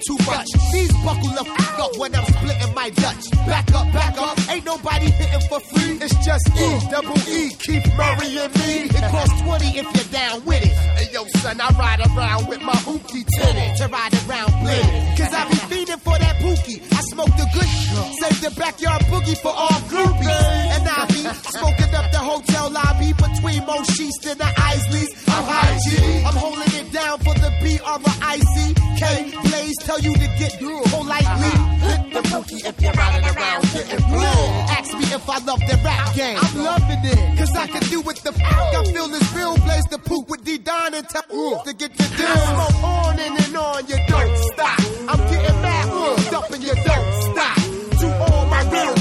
too much. These buckle the f up when I'm splitting my Dutch. Back up, ain't nobody hitting for free. It's just E, Keith Murray and me. It costs 20 if you're down with it. Hey yo son, I ride around with my hoopty tinted to ride around blitz. Cause I be feeding for that pookie. I smoke the good, save the backyard boogie for all groupies. And I be smoking up the hotel lobby between Mosheest and the Isleys. I'm high G, I'm holding it down for the B-R-I-C-K. Blaze tell you to get politely. Hit the bookie if you're riding around getting blue. Ask me if I love the rap game. I'm loving it, cause I can do with the I feel this real Blaze the poop with D-Don and tell to get the deal. I smoke on and on, you don't stop. I'm getting mad, up and you don't stop. To all my real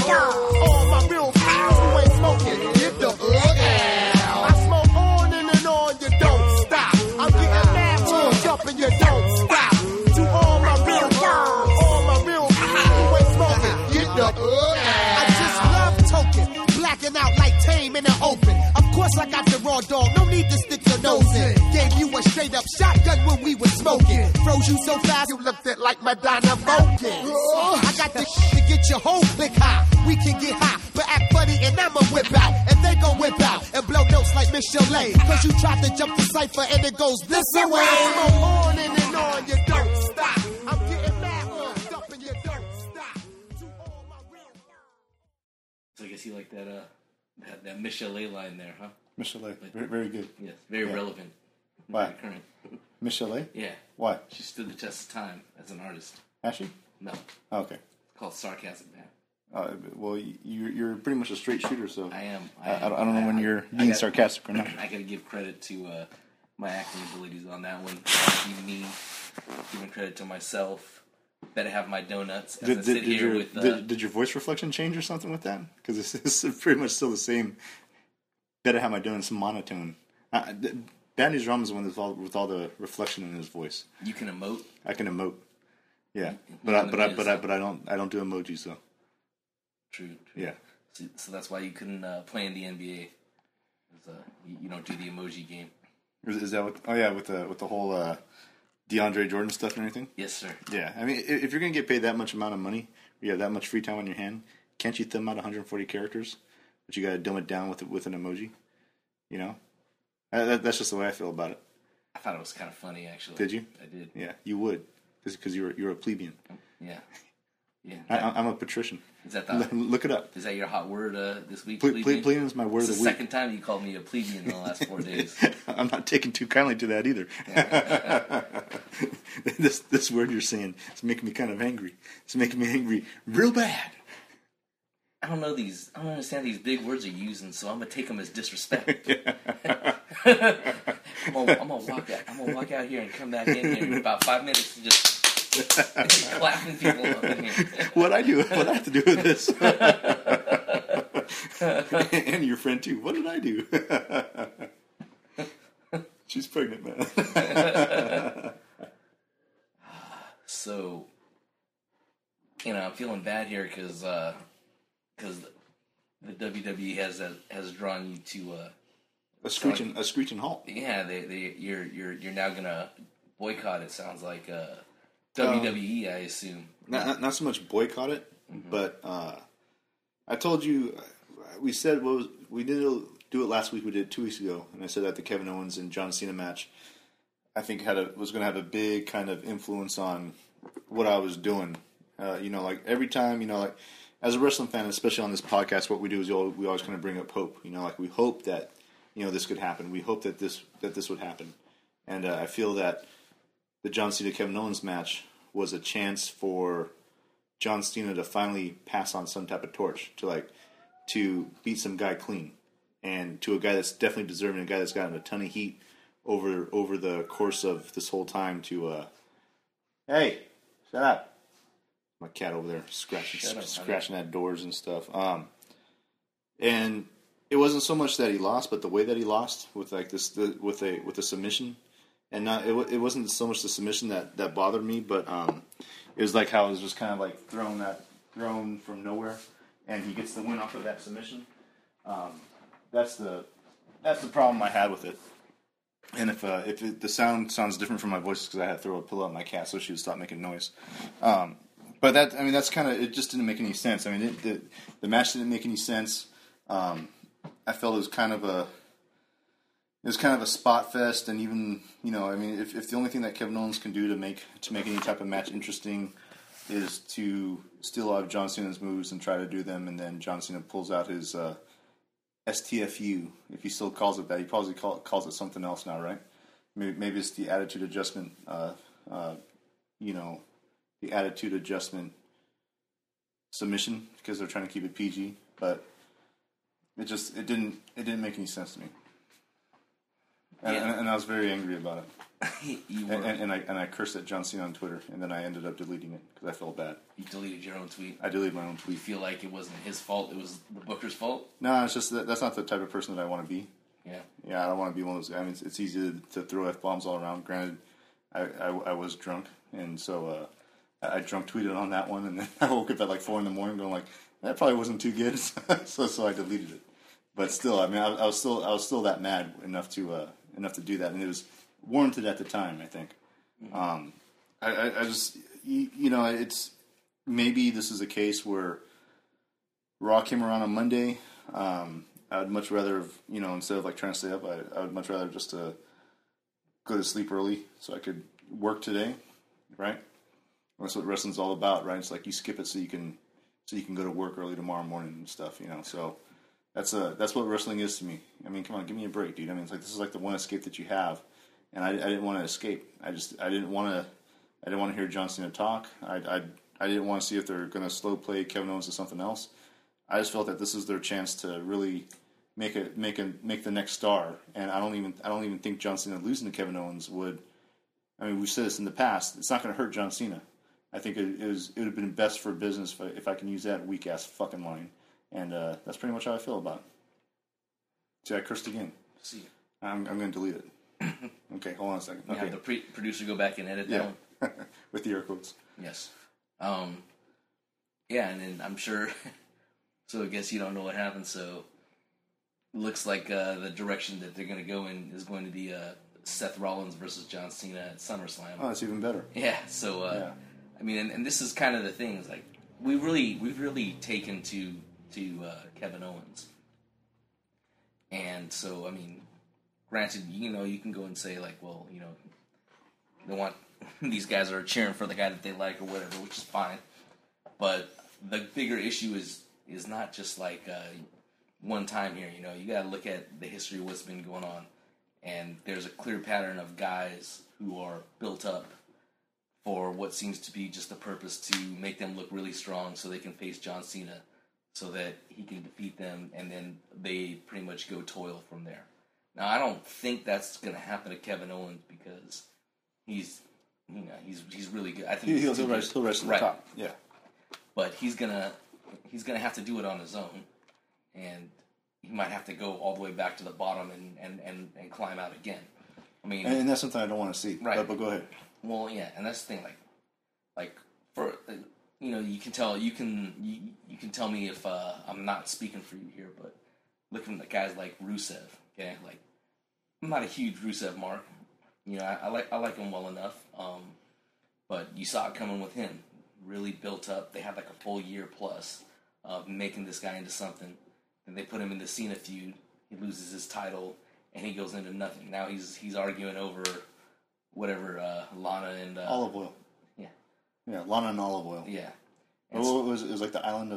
fans who ain't smoking, get the I smoke on and on, you don't stop. I'm getting mad, up and you don't stop. To all my real fans who ain't smoking, get the I just love token, blacking out like Tame in the open. Of course I got the raw dog, no need to stick your nose in. Gave you a straight up shotgun when we was smoking. Froze you so fast you looked it like Madonna Vulcan. I got the to get your whole click high. We can get high, but act funny and I'ma whip out. And they gon' whip out and blow notes like Miss Chalet. Cause you tried to jump the cipher and it goes this way. On and on, you don't stop. I'm getting mad, up and you don't stop. To all my real So I guess you like that Miss Chalet line there, huh? Miss Chalet, very, very good. Yes, very relevant. Why? Very current. Miss Chalet? Yeah. Why? She stood the test of time as an artist. Has she? No. Oh, okay. It's called Sarcasm Man. Well, you're pretty much a straight shooter, so I am. I don't know when you're being sarcastic or not. I gotta give credit to my acting abilities on that one. Be me, giving credit to myself. Better have my donuts. As I sit here with. Did your voice reflection change or something with that? Because it's pretty much still the same. Better have my donuts monotone. Bandy's Rum is the one with all the reflection in his voice. You can emote. I can emote. Yeah, but I don't do emojis though. True. Yeah. So that's why you couldn't play in the NBA. You don't do the emoji game. Is that what? Oh yeah, with the whole DeAndre Jordan stuff and everything. Yes, sir. Yeah, I mean, if you're gonna get paid that much amount of money, you have that much free time on your hand, can't you thumb out 140 characters? But you gotta dumb it down with an emoji. You know, that's just the way I feel about it. I thought it was kind of funny, actually. Did you? I did. Yeah, you would, because you're a plebeian. Yeah. Yeah. I'm a patrician. Is that look it up? Is that your hot word this week? Plebeian is my word of the week. It's the second time you called me a plebeian in the last 4 days. I'm not taking too kindly to that either. This word you're saying is making me kind of angry. It's making me angry real bad. I don't understand these big words you're using, so I'm gonna take them as disrespect. I'm gonna walk out here and come back in here in about 5 minutes and just clapping people up in here. What I have to do with this? And your friend too. What did I do? She's pregnant, man. So, I'm feeling bad here because the WWE has drawn you to a screeching halt. Yeah, you're now gonna boycott. It sounds like WWE, I assume. Not so much boycott it, but I told you we said we didn't do it last week. We did it 2 weeks ago, and I said that the Kevin Owens and John Cena match, I think was going to have a big kind of influence on what I was doing. Like every time, like as a wrestling fan, especially on this podcast, what we do is we always kind of bring up hope. Like we hope that this could happen. We hope that this would happen, and I feel that the John Cena Kevin Owens match was a chance for John Cena to finally pass on some type of torch to beat some guy clean, and to a guy that's definitely deserving, a guy that's gotten a ton of heat over the course of this whole time. Hey, shut up! My cat over there scratching at doors and stuff. And it wasn't so much that he lost, but the way that he lost with with a submission. And it wasn't so much the submission that bothered me, but it was like how it was just kind of like thrown from nowhere, and he gets the win off of that submission. That's the problem I had with it. And if the sound sounds different from my voice, because I had to throw a pillow at my cat so she would stop making noise. But that's kind of, it just didn't make any sense. I mean, the match didn't make any sense. I felt it was kind of a spot fest, and even, I mean, if the only thing that Kevin Owens can do to make any type of match interesting is to steal out of John Cena's moves and try to do them, and then John Cena pulls out his STFU, if he still calls it that. He probably calls it something else now, right? Maybe it's the attitude adjustment, the attitude adjustment submission, because they're trying to keep it PG, but it didn't make any sense to me. And I was very angry about it. And I cursed at John Cena on Twitter, and then I ended up deleting it because I felt bad. You deleted your own tweet? I deleted my own tweet. You feel like it wasn't his fault, it was the booker's fault? No, it's just that's not the type of person that I want to be. Yeah. Yeah, I don't want to be one of those guys. I mean, it's easy to throw F-bombs all around. Granted, I was drunk, and so I drunk tweeted on that one, and then I woke up at like 4 in the morning going like, that probably wasn't too good, so I deleted it. But still, I mean, I was still that mad enough to do that, and it was warranted at the time, I think. I just, it's, maybe this is a case where Raw came around on Monday. I would much rather have, instead of like trying to stay up, I would much rather just go to sleep early so I could work today, right? That's what wrestling's all about, right? It's like you skip it so you can go to work early tomorrow morning and stuff, so that's what wrestling is to me. I mean, come on, give me a break, dude. I mean, it's like, this is like the one escape that you have, and I didn't want to escape. I didn't want to hear John Cena talk. I didn't want to see if they're going to slow play Kevin Owens to something else. I just felt that this is their chance to really make the next star, and I don't even think John Cena losing to Kevin Owens would. I mean, we've said this in the past. It's not going to hurt John Cena. I think it would have been best for business if I can use that weak ass fucking line, and that's pretty much how I feel about it. See, I cursed again. See, I'm going to delete it. Okay, hold on a second. Okay, have the producer go back and edit that one. With the air quotes. Yes. Yeah, and then I'm sure. So I guess you don't know what happened. So it looks like the direction that they're going to go in is going to be Seth Rollins versus John Cena at SummerSlam. Oh, that's even better. Yeah. So I mean, and this is kind of the thing. Is like we've really taken to Kevin Owens, and so I mean, granted, you can go and say like, well, they want these guys are cheering for the guy that they like or whatever, which is fine. But the bigger issue is not just like one time here. You got to look at the history of what's been going on, and there's a clear pattern of guys who are built up for what seems to be just the purpose to make them look really strong, so they can face John Cena, so that he can defeat them, and then they pretty much go toil from there. Now, I don't think that's going to happen to Kevin Owens because he's really good. I think he'll rise to the top. Yeah, but he's gonna have to do it on his own, and he might have to go all the way back to the bottom and climb out again. I mean, and that's something I don't want to see. Right, but go ahead. Well, yeah, and that's the thing. Like for you can tell tell me if I'm not speaking for you here, but looking at guys like Rusev, okay, like I'm not a huge Rusev mark. I like him well enough, but you saw it coming with him. Really built up. They had like a full year plus of making this guy into something. Then they put him in the Cena feud. He loses his title, and he goes into nothing. Now he's arguing over whatever Lana and olive oil. Yeah, Lana and olive oil. Yeah. It was like the island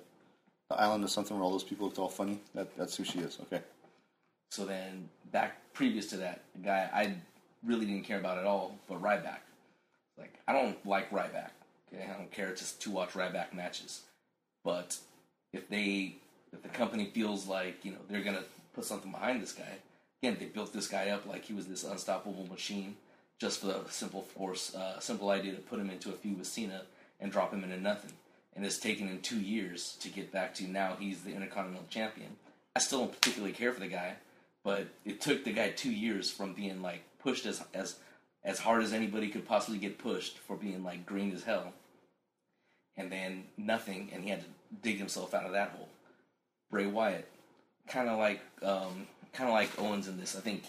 of something where all those people looked all funny. That's who she is. Okay. So then back previous to that, the guy I really didn't care about at all, but Ryback. Like, I don't like Ryback. Okay, I don't care to watch Ryback matches. But if the company feels like they're gonna put something behind this guy, again, they built this guy up like he was this unstoppable machine, just for the simple idea to put him into a feud with Cena and drop him into nothing. And it's taken him 2 years to get back to now he's the Intercontinental Champion. I still don't particularly care for the guy, but it took the guy 2 years from being like pushed as hard as anybody could possibly get pushed for being like green as hell, and then nothing, and he had to dig himself out of that hole. Bray Wyatt, kind of like Owens in this. I think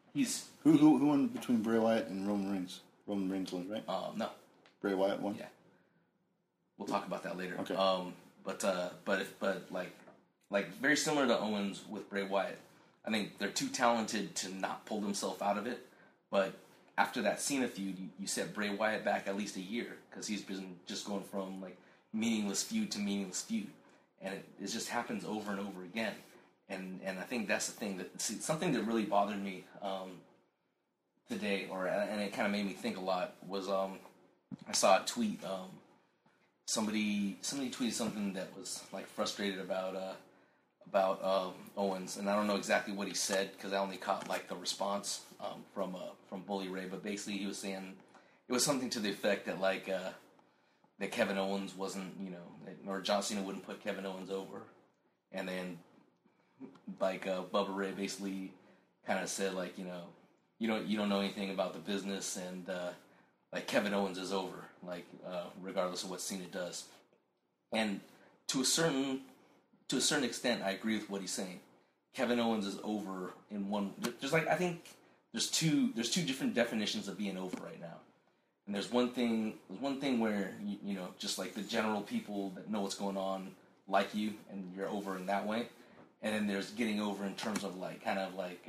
Who won between Bray Wyatt and Roman Reigns? Roman Reigns won, right? No. Bray Wyatt won. Yeah. We'll talk about that later. Okay. But very similar to Owens with Bray Wyatt. I think they're too talented to not pull themselves out of it. But after that Cena feud, you set Bray Wyatt back at least a year because he's been just going from like meaningless feud to meaningless feud, and it just happens over and over again. And I think that's the thing something that really bothered me today, and it kind of made me think a lot was I saw a tweet. Somebody tweeted something that was like frustrated about Owens, and I don't know exactly what he said because I only caught like the response from Bully Ray, but basically he was saying it was something to the effect that like that Kevin Owens wasn't, or John Cena wouldn't put Kevin Owens over, and then like Bubba Ray basically kind of said like you don't know anything about the business, and like Kevin Owens is over, like regardless of what Cena does. And to a certain extent, I agree with what he's saying. Kevin Owens is over in one. There's like I think there's two different definitions of being over right now. And there's one thing where just like the general people that know what's going on like you, and you're over in that way. And then there's getting over in terms of like kind of like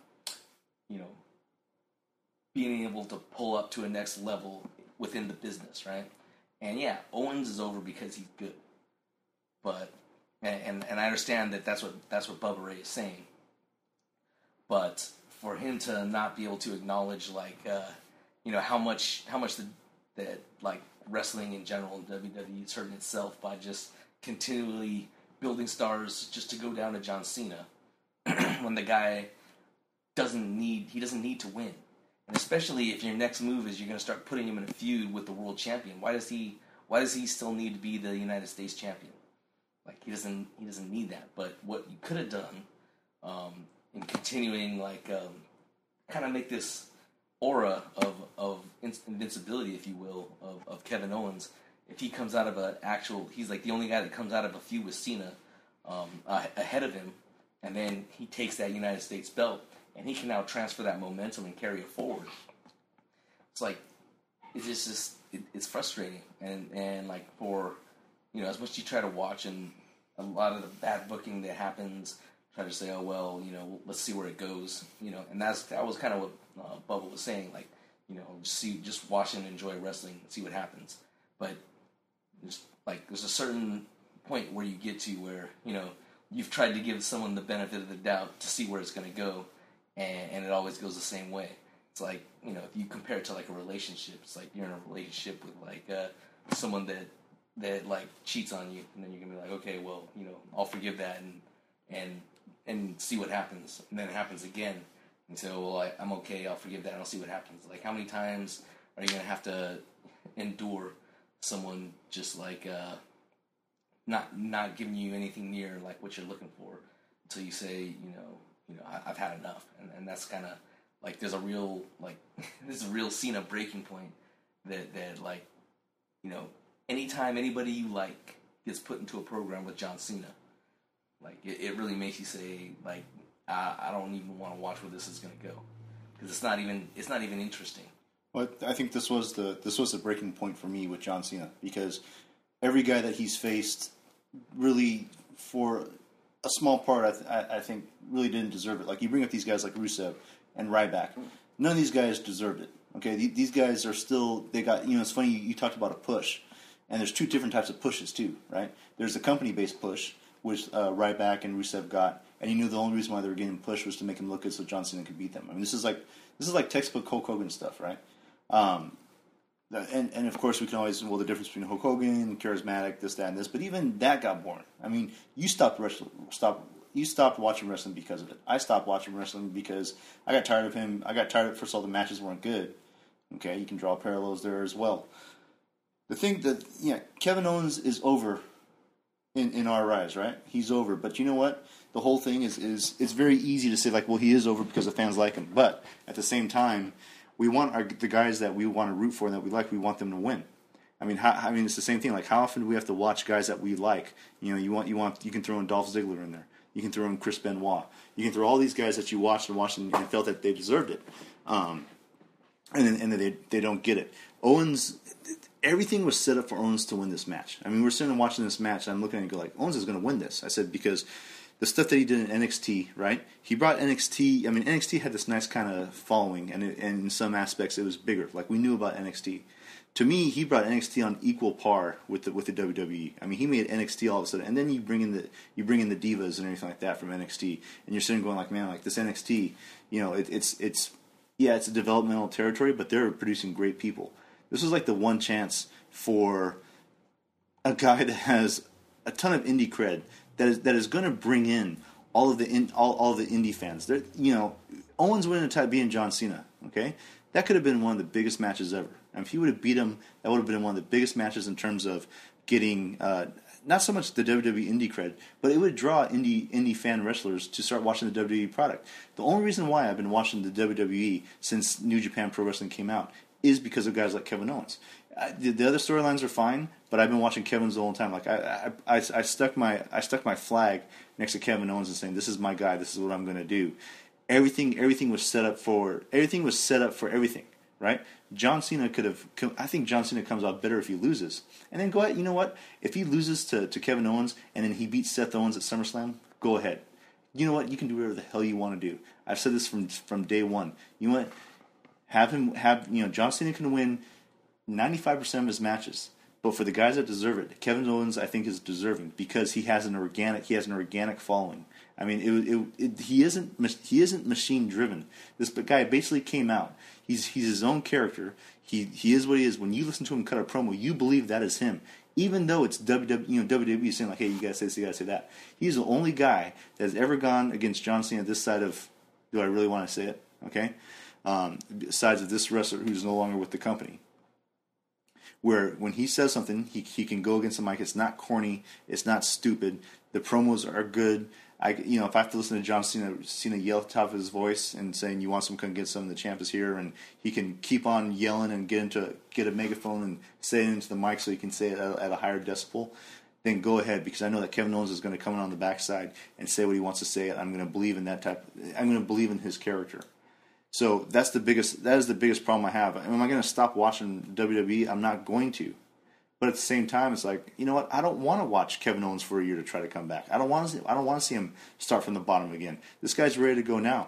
being able to pull up to a next level within the business, right? And yeah, Owens is over because he's good, but and I understand that that's what Bubba Ray is saying, but for him to not be able to acknowledge like how much that like wrestling in general in WWE is hurting itself by just continually building stars just to go down to John Cena when the guy doesn't need to win. And especially if your next move is you're going to start putting him in a feud with the world champion. Why does he still need to be the United States champion? Like he doesn't need that. But what you could have done in continuing like kind of make this aura of invincibility, if you will, of Kevin Owens. If he comes out of he's like the only guy that comes out of a feud with Cena ahead of him, and then he takes that United States belt, and he can now transfer that momentum and carry it forward. It's like it's frustrating, and like for as much as you try to watch, and a lot of the bad booking that happens, try to say, oh well, let's see where it goes, and that was kind of what Bubba was saying, like just watch and enjoy wrestling and see what happens, but there's a certain point where you get to where you've tried to give someone the benefit of the doubt to see where it's going to go, and it always goes the same way. It's like if you compare it to like a relationship, it's like you're in a relationship with like someone that like cheats on you, and then you're gonna be like, okay, well I'll forgive that and see what happens, and then it happens again, and so well I'm okay, I'll forgive that and I'll see what happens. Like how many times are you gonna have to endure someone just like not giving you anything near like what you're looking for until you say I've had enough, and that's kind of like there's a real like this is a real Cena breaking point that like anytime anybody you like gets put into a program with John Cena, like it really makes you say like I don't even want to watch where this is going to go, because it's not even interesting. Well, I think this was the breaking point for me with John Cena, because every guy that he's faced really, for a small part, I think really didn't deserve it. Like you bring up these guys like Rusev and Ryback, none of these guys deserved it. Okay, these guys are still, they got, it's funny you talked about a push, and there's two different types of pushes too, right? There's the company-based push, which Ryback and Rusev got, and you knew the only reason why they were getting pushed was to make him look good so John Cena could beat them. I mean, this is like textbook Hulk Hogan stuff, right? And of course we can always, the difference between Hulk Hogan, charismatic, this, that, and this, but even that got boring. I mean, you stopped watching wrestling because of it. I stopped watching wrestling because I got tired of him. I got tired of, first of all, the matches weren't good. Okay, you can draw parallels there as well. The thing that, Kevin Owens is over in our eyes, right? He's over. But you know what? The whole thing is it's very easy to say, like, well, he is over because the fans like him. But at the same time, we want the guys that we want to root for and that we like, we want them to win. I mean, it's the same thing. Like, how often do we have to watch guys that we like? You can throw in Dolph Ziggler in there. You can throw in Chris Benoit. You can throw all these guys that you watched and felt that they deserved it. And then they don't get it. Owens, everything was set up for Owens to win this match. I mean, we're sitting and watching this match, and I'm looking at it and go like, Owens is going to win this. I said, because the stuff that he did in NXT, right? He brought NXT. I mean, NXT had this nice kind of following, and in some aspects it was bigger. Like, we knew about NXT. To me, he brought NXT on equal par with the WWE. I mean, he made NXT all of a sudden, and then you bring in the divas and everything like that from NXT, and you're sitting going like, man, like this NXT, it's a developmental territory, but they're producing great people. This was like the one chance for a guy that has a ton of indie cred that is going to bring in all of the indie fans. Owens winning the title, being John Cena, okay, that could have been one of the biggest matches ever. And if he would have beat him, that would have been one of the biggest matches in terms of getting not so much the WWE indie cred, but it would draw indie fan wrestlers to start watching the WWE product. The only reason why I've been watching the WWE since New Japan Pro Wrestling came out is because of guys like Kevin Owens. The other storylines are fine, but I've been watching Kevin's the whole time. Like I stuck my flag next to Kevin Owens and saying, "This is my guy. This is what I'm going to do." Everything was set up for everything. Right? John Cena I think John Cena comes out better if he loses. And then go ahead, you know what? If he loses to Kevin Owens and then he beats Seth Owens at SummerSlam, go ahead. You know what? You can do whatever the hell you want to do. I've said this from day one. You know what? John Cena can win 95% of his matches. But for the guys that deserve it, Kevin Owens, I think, is deserving because he has an organic following. I mean, he isn't machine driven. This guy basically came out. He's his own character. He is what he is. When you listen to him cut a promo, you believe that is him, even though it's WWE saying like, "Hey, you gotta say this, you gotta say that." He's the only guy that has ever gone against John Cena this side of. Do I really want to say it? Okay, besides of this wrestler who's no longer with the company. Where when he says something, he can go against the mic. It's not corny. It's not stupid. The promos are good. If I have to listen to John Cena yell at the top of his voice and saying, "You want some? Come get some. The champ is here," and he can keep on yelling and get a megaphone and say it into the mic so he can say it at a higher decibel. Then go ahead, because I know that Kevin Owens is going to come in on the backside and say what he wants to say. I'm going to believe in that type. I'm going to believe in his character. So that is the biggest problem I have. Am I going to stop watching WWE? I'm not going to. But at the same time, it's like, you know what? I don't want to watch Kevin Owens for a year to try to come back. I don't want to see him start from the bottom again. This guy's ready to go now.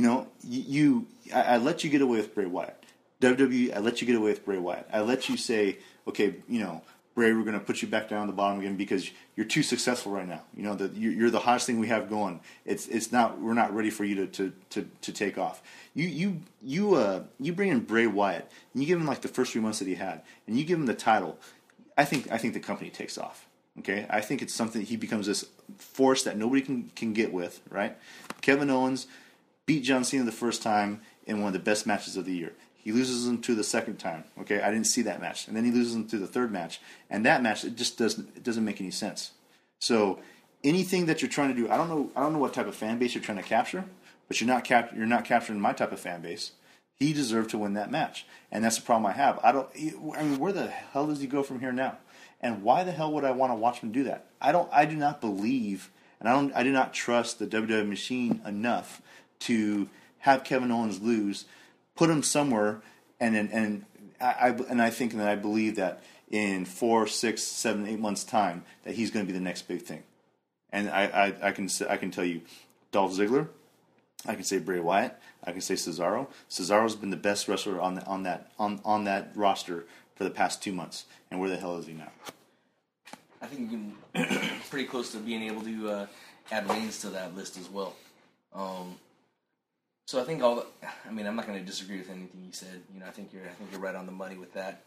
I let you get away with Bray Wyatt. WWE, I let you get away with Bray Wyatt. I let you say, okay, Bray, we're going to put you back down the bottom again because you're too successful right now. You're the hottest thing we have going. It's not. We're not ready for you to take off. You bring in Bray Wyatt and you give him like the first 3 months that he had, and you give him the title. I think the company takes off. Okay, I think it's something he becomes this force that nobody can get with. Right? Kevin Owens beat John Cena the first time in one of the best matches of the year. He loses him to the second time. Okay, I didn't see that match, and then he loses him to the third match, and that match it doesn't make any sense. So anything that you're trying to do, I don't know what type of fan base you're trying to capture, but you're not capturing my type of fan base. He deserved to win that match, and that's the problem I have. Where the hell does he go from here now? And why the hell would I want to watch him do that? I do not believe, and I do not trust the WWE machine enough to have Kevin Owens lose, put him somewhere, and I think that I believe that in 4, 6, 7, 8 months' time that he's going to be the next big thing. And I can tell you, Dolph Ziggler. I can say Bray Wyatt. I can say Cesaro. Cesaro's been the best wrestler on that roster for the past 2 months. And where the hell is he now? I think you're pretty close to being able to add Reigns to that list as well. So I think I'm not going to disagree with anything you said. I think you're right on the money with that.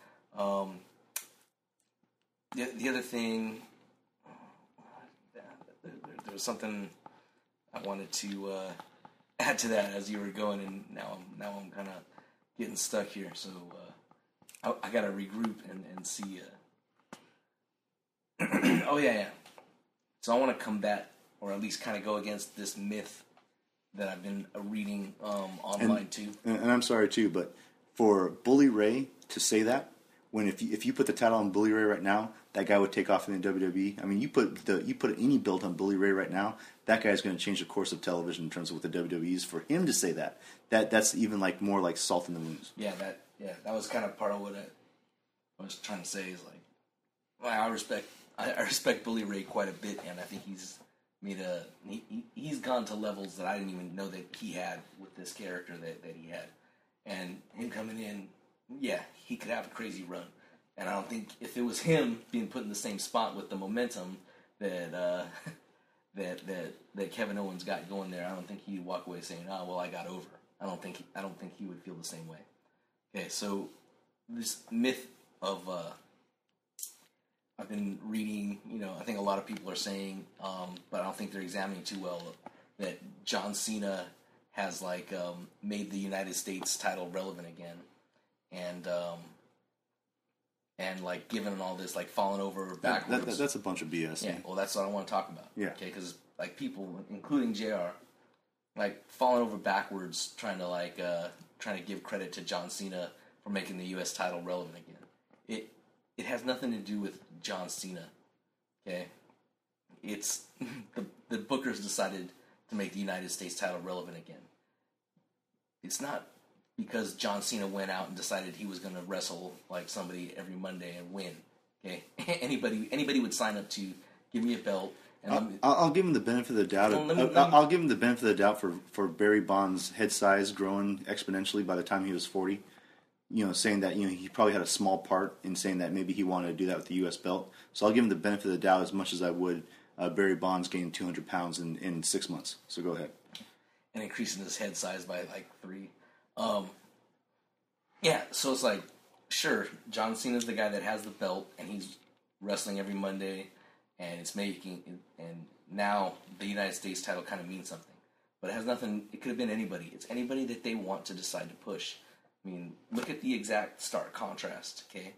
The other thing, there was something I wanted to add to that as you were going, and now I'm kind of getting stuck here. So I got to regroup and see. Oh yeah. So I want to combat, or at least kind of go against this myth that I've been reading online too. And I'm sorry too, but for Bully Ray to say that When if you put the title on Bully Ray right now, that guy would take off in the WWE. I mean, you put any belt on Bully Ray right now, that guy's going to change the course of television in terms of what the WWE is. For him to say that's even like more like salt in the wounds. Yeah, that was kind of part of what I was trying to say is like, well, I respect Bully Ray quite a bit, and I think he's he's gone to levels that I didn't even know that he had with this character that he had, and him coming in, yeah, he could have a crazy run, and I don't think if it was him being put in the same spot with the momentum that that Kevin Owens got going there, I don't think he'd walk away saying, "Oh, well, I got over." I don't think he would feel the same way. Okay, so this myth of I've been reading, I think a lot of people are saying, but I don't think they're examining too well, that John Cena has made the United States title relevant again, and given all this falling over backwards. That's a bunch of BS. Yeah, well, that's what I want to talk about. Yeah, okay, because people, including JR, falling over backwards, trying to give credit to John Cena for making the U.S. title relevant again. It has nothing to do with John Cena, okay? It's the Bookers decided to make the United States title relevant again. It's not because John Cena went out and decided he was going to wrestle somebody every Monday and win, okay? Anybody would sign up to give me a belt. And I'll give him the benefit of the doubt. I'll give him the benefit of the doubt for Barry Bonds' head size growing exponentially by the time he was 40. Saying that he probably had a small part in saying that maybe he wanted to do that with the U.S. belt. So I'll give him the benefit of the doubt as much as I would Barry Bonds gaining 200 pounds in 6 months. So go ahead. And increasing his head size by 3. Yeah, so it's sure, John Cena's the guy that has the belt, and he's wrestling every Monday, and and now the United States title kind of means something. But it has nothing, it could have been anybody. It's anybody that they want to decide to push. I mean, look at the exact stark contrast, okay?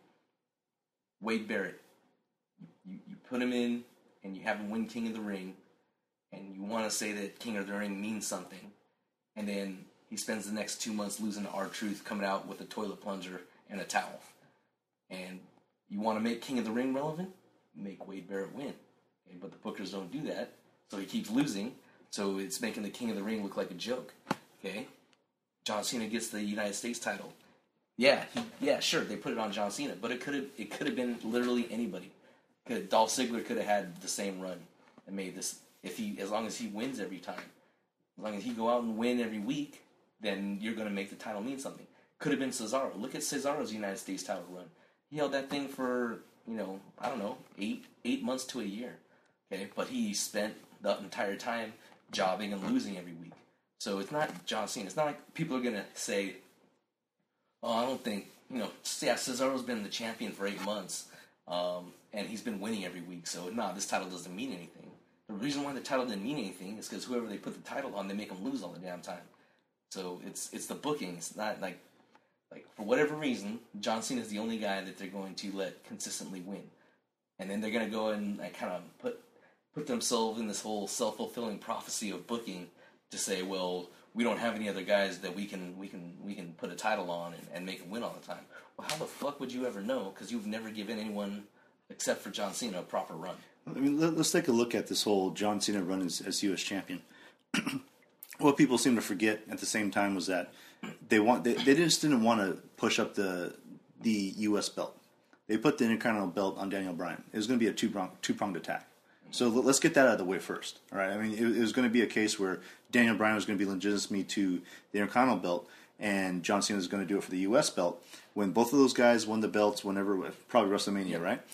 Wade Barrett. You put him in, and you have him win King of the Ring, and you want to say that King of the Ring means something, and then he spends the next 2 months losing to R-Truth, coming out with a toilet plunger and a towel. And you want to make King of the Ring relevant? Make Wade Barrett win. Okay? But the Bookers don't do that, so he keeps losing, so it's making the King of the Ring look like a joke, okay? John Cena gets the United States title. Yeah, sure, they put it on John Cena, but it could have been literally anybody. Dolph Ziggler could have had the same run and made this as long as he wins every time. As long as he go out and win every week, then you're going to make the title mean something. Could have been Cesaro. Look at Cesaro's United States title run. He held that thing for I don't know, 8 months to a year. Okay, but he spent the entire time jobbing and losing every week. So it's not John Cena. It's not like people are going to say, oh, I don't think, Cesaro's been the champion for 8 months, and he's been winning every week, so this title doesn't mean anything. The reason why the title didn't mean anything is because whoever they put the title on, they make them lose all the damn time. So it's the booking. It's not like for whatever reason, John Cena is the only guy that they're going to let consistently win. And then they're going to go and kind of put themselves in this whole self-fulfilling prophecy of booking to say, well, we don't have any other guys that we can put a title on and make them win all the time. Well, how the fuck would you ever know? Because you've never given anyone, except for John Cena, a proper run. I mean, let's take a look at this whole John Cena run as U.S. champion. What people seem to forget at the same time was that they just didn't want to push up the U.S. belt. They put the Intercontinental belt on Daniel Bryan. It was going to be a two-pronged attack. So let's get that out of the way first. All right. I mean, it was going to be a case where Daniel Bryan was going to be legitimate to the Intercontinental belt, and John Cena was going to do it for the U.S. belt. When both of those guys won the belts, probably WrestleMania, yep. Right?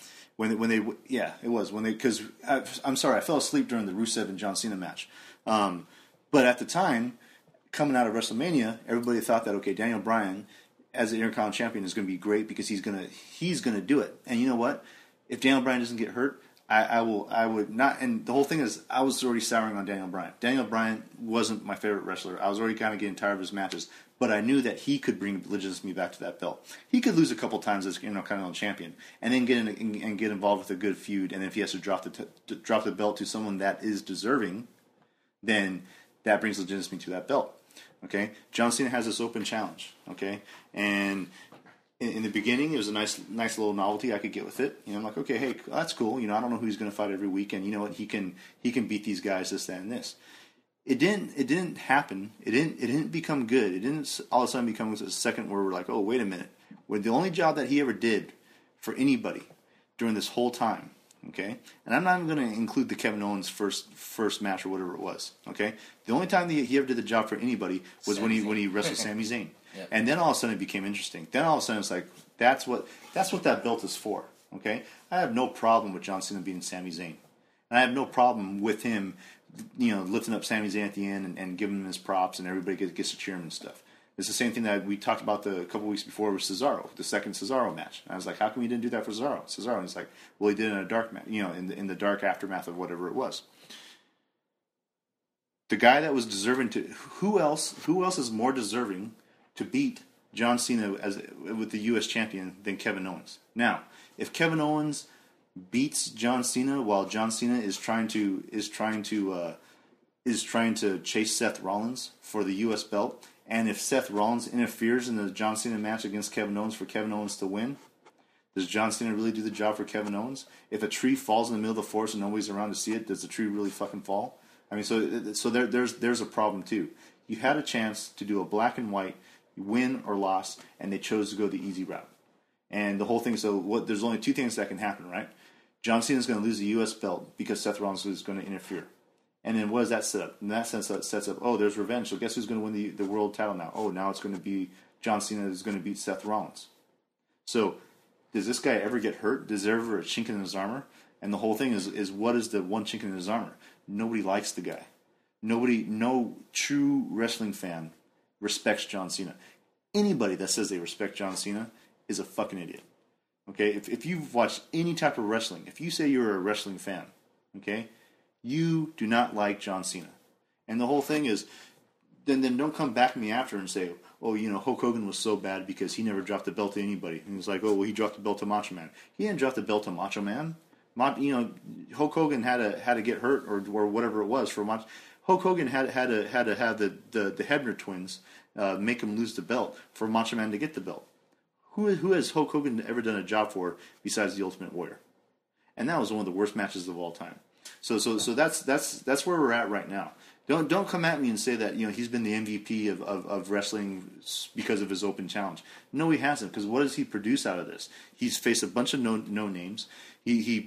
Because I'm sorry, I fell asleep during the Rusev and John Cena match. But at the time, coming out of WrestleMania, everybody thought that, okay, Daniel Bryan as the Intercontinental champion is going to be great because he's going to do it. And you know what? If Daniel Bryan doesn't get hurt, I would not. And the whole thing is, I was already souring on Daniel Bryan. Daniel Bryan wasn't my favorite wrestler. I was already kind of getting tired of his matches. But I knew that he could bring legitimacy back to that belt. He could lose a couple times as Intercontinental champion, and then get involved with a good feud. And if he has to drop the belt to someone that is deserving, then that brings legitimacy to that belt. Okay, John Cena has this open challenge. Okay, and in the beginning, it was a nice little novelty I could get with it. You know, I'm like, okay, hey, that's cool. You know, I don't know who he's going to fight every week, and you know what, he can beat these guys, this, that, and this. It didn't happen. It didn't become good. It didn't all of a sudden become a second where we're like, oh, wait a minute. Where the only job that he ever did for anybody during this whole time, okay, and I'm not even going to include the Kevin Owens first match or whatever it was, okay. The only time that he ever did the job for anybody was when he wrestled Sami Zayn. Yep. And then all of a sudden it became interesting. Then all of a sudden it's like, that's what that belt is for. Okay, I have no problem with John Cena beating Sami Zayn, and I have no problem with him, you know, lifting up Sami Zayn at the end and giving him his props, and everybody gets to cheer him and stuff. It's the same thing that we talked about a couple weeks before with Cesaro, the second Cesaro match. And I was like, how come you didn't do that for Cesaro? And it's like, well, he did it in a dark match, you know, in the dark aftermath of whatever it was. The guy that was deserving to who else is more deserving to beat John Cena with the U.S. champion than Kevin Owens? Now, if Kevin Owens beats John Cena while John Cena is trying to chase Seth Rollins for the U.S. belt, and if Seth Rollins interferes in the John Cena match against Kevin Owens for Kevin Owens to win, does John Cena really do the job for Kevin Owens? If a tree falls in the middle of the forest and nobody's around to see it, does the tree really fucking fall? I mean, so there's a problem too. You had a chance to do a black and white, win or loss, and they chose to go the easy route. And the whole thing, there's only two things that can happen, right? John Cena's going to lose the U.S. belt because Seth Rollins is going to interfere. And then what does that set up? In that sense, that sets up, oh, there's revenge. So guess who's going to win the world title now? Oh, now it's going to be John Cena is going to beat Seth Rollins. So does this guy ever get hurt? Does there ever a chink in his armor? And the whole thing is what is the one chink in his armor? Nobody likes the guy. No true wrestling fan respects John Cena. Anybody that says they respect John Cena is a fucking idiot. Okay? If you've watched any type of wrestling, if you say you're a wrestling fan, okay, you do not like John Cena. And the whole thing is, then don't come back to me after and say, oh, you know, Hulk Hogan was so bad because he never dropped the belt to anybody. And he's like, oh, well, he dropped the belt to Macho Man. He didn't drop the belt to Macho Man. You know, Hulk Hogan had to get hurt or whatever it was for Macho. Hulk Hogan had to have the Hebner twins make him lose the belt for Macho Man to get the belt. Who has Hulk Hogan ever done a job for besides the Ultimate Warrior? And that was one of the worst matches of all time. So that's where we're at right now. Don't come at me and say that, you know, he's been the MVP of wrestling because of his open challenge. No, he hasn't. Because what does he produce out of this? He's faced a bunch of no names. He's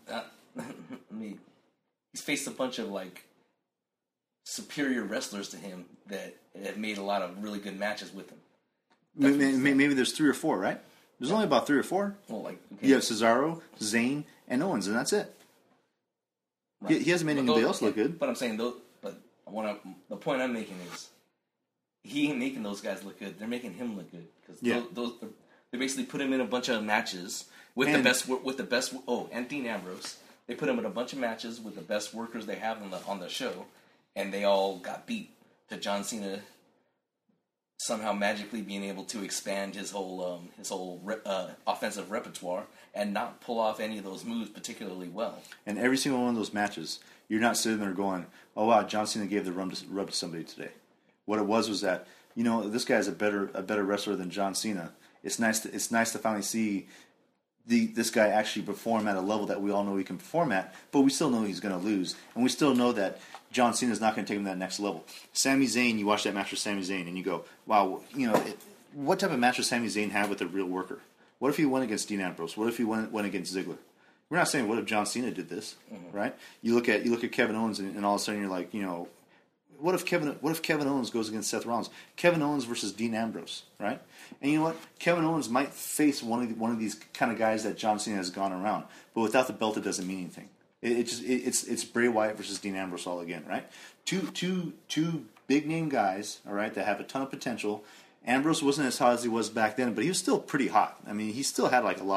faced a bunch of like superior wrestlers to him that have made a lot of really good matches with him. Maybe there's 3 or 4, right? There's only about 3 or 4. Well, like okay. You have Cesaro, Zayn, and Owens, and that's it. Right. He hasn't made anybody else look good. But I'm saying, the point I'm making is, he ain't making those guys look good. They're making him look good because they basically put him in a bunch of matches with the best. Oh, and Dean Ambrose. They put him in a bunch of matches with the best workers they have on the show, and they all got beat to John Cena somehow magically being able to expand his whole offensive repertoire and not pull off any of those moves particularly well. And every single one of those matches, you're not sitting there going, "Oh wow, John Cena gave the rub to somebody today." What it was that, you know, this guy's a better wrestler than John Cena. It's nice to finally see this guy actually perform at a level that we all know he can perform at, but we still know he's going to lose, and we still know that John Cena's not going to take him to that next level. Sami Zayn, you watch that match with Sami Zayn, and you go, wow, you know, what type of match does Sami Zayn have with a real worker? What if he went against Dean Ambrose? What if he went against Ziggler? We're not saying what if John Cena did this, right? You look at Kevin Owens, and all of a sudden you're like, you know, what if Kevin Owens goes against Seth Rollins? Kevin Owens versus Dean Ambrose, right? And you know what? Kevin Owens might face one of these kind of guys that John Cena has gone around, but without the belt, it doesn't mean anything. It's Bray Wyatt versus Dean Ambrose all again, right? Two big name guys, all right, that have a ton of potential. Ambrose wasn't as hot as he was back then, but he was still pretty hot. I mean, he still had like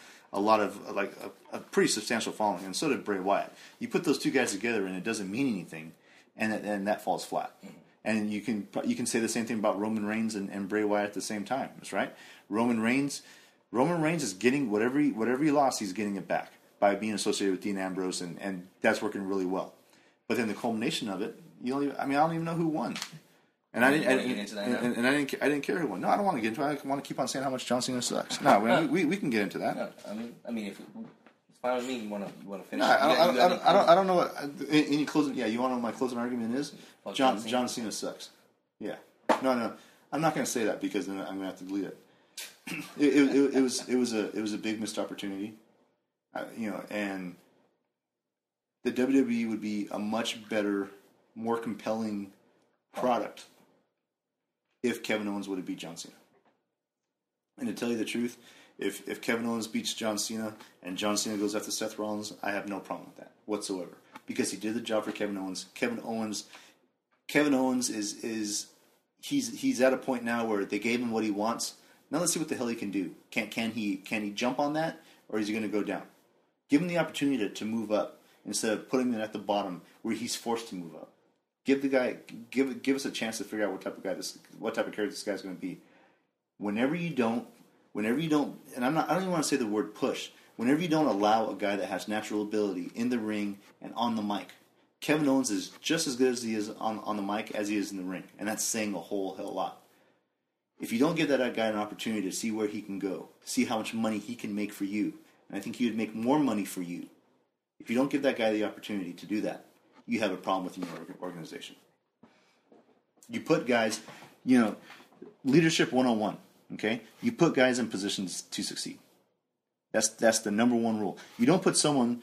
a pretty substantial following, and so did Bray Wyatt. You put those two guys together, and it doesn't mean anything, and that falls flat. And you can say the same thing about Roman Reigns and Bray Wyatt at the same time. That's right. Roman Reigns is getting whatever he lost, he's getting it back by being associated with Dean Ambrose, and that's working really well. But then the culmination of it, I don't even know who won. And I You didn't. wanna get into that now? And I didn't care who won. No, I don't want to get into it. I want to keep on saying how much John Cena sucks. No, we can get into that. No, I mean, if it's fine with me, you want to finish. No, I don't know what any closing. Yeah, you want to know what my closing argument is? Fuck John Cena sucks. Yeah. No, I'm not going to say that because then I'm going to have to delete it. It was a big missed opportunity, and the WWE would be a much better, more compelling product if Kevin Owens would have beat John Cena. And to tell you the truth, if Kevin Owens beats John Cena and John Cena goes after Seth Rollins, I have no problem with that whatsoever because he did the job for Kevin Owens. Kevin Owens is he's at a point now where they gave him what he wants. Now let's see what the hell he can do. Can he jump on that, or is he going to go down? Give him the opportunity to move up instead of putting him at the bottom where he's forced to move up. Give us a chance to figure out what type of character this guy's going to be. Whenever you don't, and I don't even want to say the word push. Whenever you don't allow a guy that has natural ability in the ring and on the mic, Kevin Owens is just as good as he is on the mic as he is in the ring, and that's saying a whole hell lot. If you don't give that guy an opportunity to see where he can go, see how much money he can make for you, and I think he would make more money for you. If you don't give that guy the opportunity to do that, you have a problem with your organization. You put guys, leadership 101, okay? You put guys in positions to succeed. That's the number one rule. You don't put someone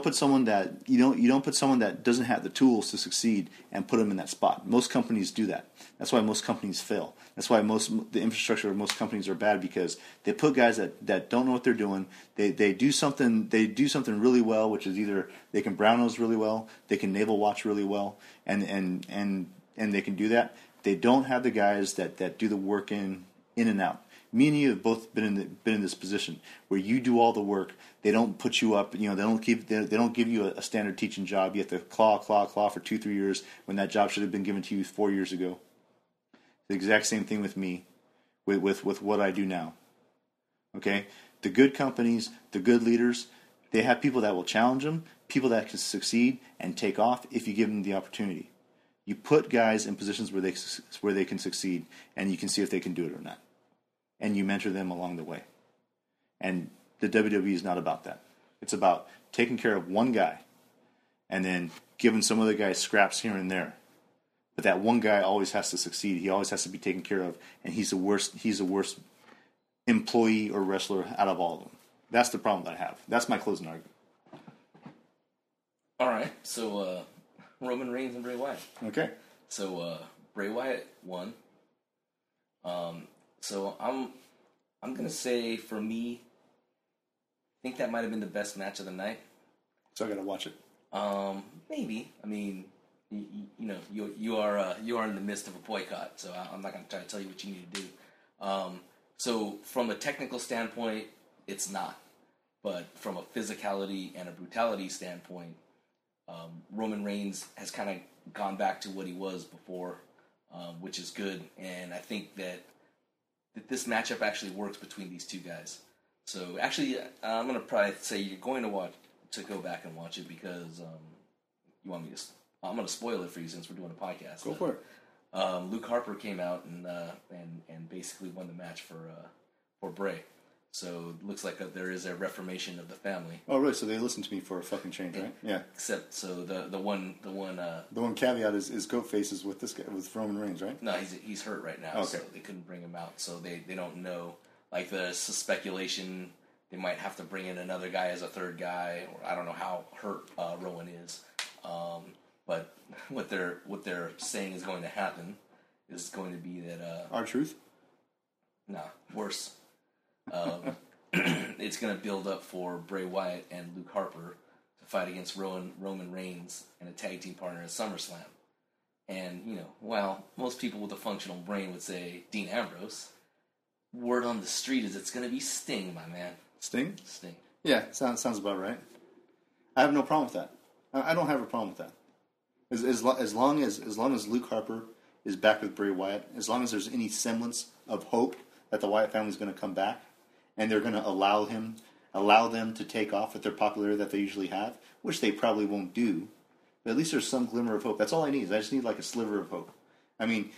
that doesn't have the tools to succeed and put them in that spot. Most companies do that. That's why most companies fail. That's why the infrastructure of most companies are bad because they put guys that don't know what they're doing. They do something really well, which is either they can brown nose really well, they can navel watch really well, and they can do that. They don't have the guys that do the work in and out. Me and you have both been in this position where you do all the work. They don't put you up. They don't give you a standard teaching job. You have to claw for 2-3 years when that job should have been given to you 4 years ago. The exact same thing with me, with what I do now. Okay, the good companies, the good leaders, they have people that will challenge them, people that can succeed and take off if you give them the opportunity. You put guys in positions where they can succeed, and you can see if they can do it or not. And you mentor them along the way. And the WWE is not about that. It's about taking care of one guy and then giving some other guy scraps here and there. But that one guy always has to succeed. He always has to be taken care of, and he's the worst employee or wrestler out of all of them. That's the problem that I have. That's my closing argument. All right, so Roman Reigns and Bray Wyatt. Okay. So Bray Wyatt won. So I'm gonna say for me, I think that might have been the best match of the night. So I gotta watch it. Maybe. I mean, you are in the midst of a boycott, so I'm not gonna try to tell you what you need to do. So from a technical standpoint, it's not, but from a physicality and a brutality standpoint, Roman Reigns has kind of gone back to what he was before, which is good, and I think that this matchup actually works between these two guys. So actually, I'm gonna probably say you're going to go back and watch it because you want me to. I'm gonna spoil it for you since we're doing a podcast. Go for it. Luke Harper came out and basically won the match for Bray. So it looks like there is a reformation of the family. Oh, really? So they listened to me for a fucking change, right? Yeah. Except, so the one caveat is goat faces with this guy, with Roman Reigns, right? No, he's hurt right now, okay. So they couldn't bring him out. So they don't know. Like the speculation, they might have to bring in another guy as a third guy, or I don't know how hurt Rowan is. But what they're saying is going to happen is going to be that R-Truth? Nah, worse. It's going to build up for Bray Wyatt and Luke Harper to fight against Roman Reigns and a tag team partner at SummerSlam. And, while most people with a functional brain would say Dean Ambrose, word on the street is it's going to be Sting, my man. Sting? Sting. Yeah, sounds about right. I have no problem with that. I don't have a problem with that. As long as Luke Harper is back with Bray Wyatt, as long as there's any semblance of hope that the Wyatt family is going to come back, and they're going to allow them to take off with their popularity that they usually have, which they probably won't do, but at least there's some glimmer of hope. That's all I need. I just need like a sliver of hope. I mean,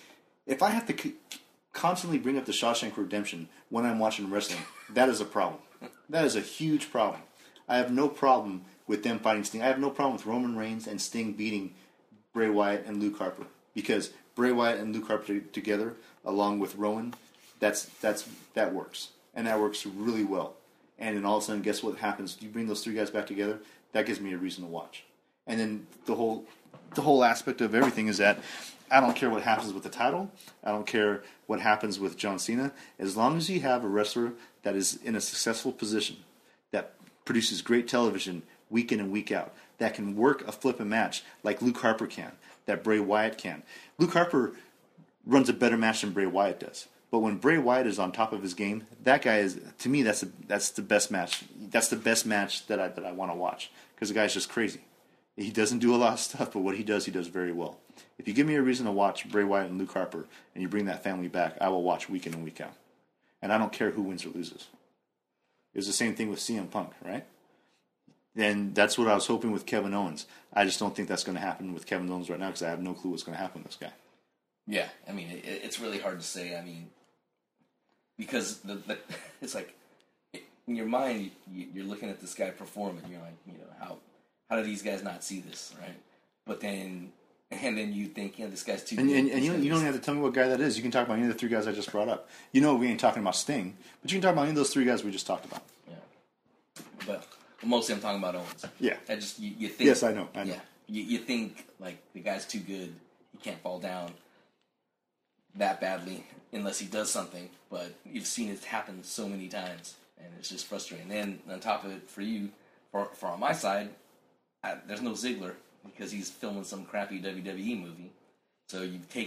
If I have to constantly bring up the Shawshank Redemption when I'm watching wrestling, that is a problem. That is a huge problem. I have no problem with them fighting Sting. I have no problem with Roman Reigns and Sting beating Bray Wyatt and Luke Harper, because Bray Wyatt and Luke Harper together, along with Rowan, that works, and that works really well. And then all of a sudden, guess what happens? You bring those three guys back together. That gives me a reason to watch. And then the whole aspect of everything is that I don't care what happens with the title. I don't care what happens with John Cena. As long as you have a wrestler that is in a successful position, that produces great television week in and week out, that can work a flipping match like Luke Harper can, that Bray Wyatt can. Luke Harper runs a better match than Bray Wyatt does. But when Bray Wyatt is on top of his game, that guy is, to me, that's the best match. That's the best match that I want to watch, because the guy's just crazy. He doesn't do a lot of stuff, but what he does very well. If you give me a reason to watch Bray Wyatt and Luke Harper, and you bring that family back, I will watch week in and week out. And I don't care who wins or loses. It was the same thing with CM Punk, right? And that's what I was hoping with Kevin Owens. I just don't think that's going to happen with Kevin Owens right now, because I have no clue what's going to happen with this guy. Yeah, I mean, it's really hard to say. I mean, because it's like, in your mind, you're looking at this guy perform, and you're like, how do these guys not see this, right? But then you think, this guy's too good. And you don't have to tell me what guy that is. You can talk about any of the three guys I just brought up. We ain't talking about Sting, but you can talk about any of those three guys we just talked about. Yeah. But mostly I'm talking about Owens. Yeah. I just, you think... Yes, I know. Yeah. You think, like, the guy's too good. He can't fall down that badly unless he does something. But you've seen it happen so many times, and it's just frustrating. And then on top of it, for you, for on my side, there's no Ziggler, because he's filming some crappy WWE movie. So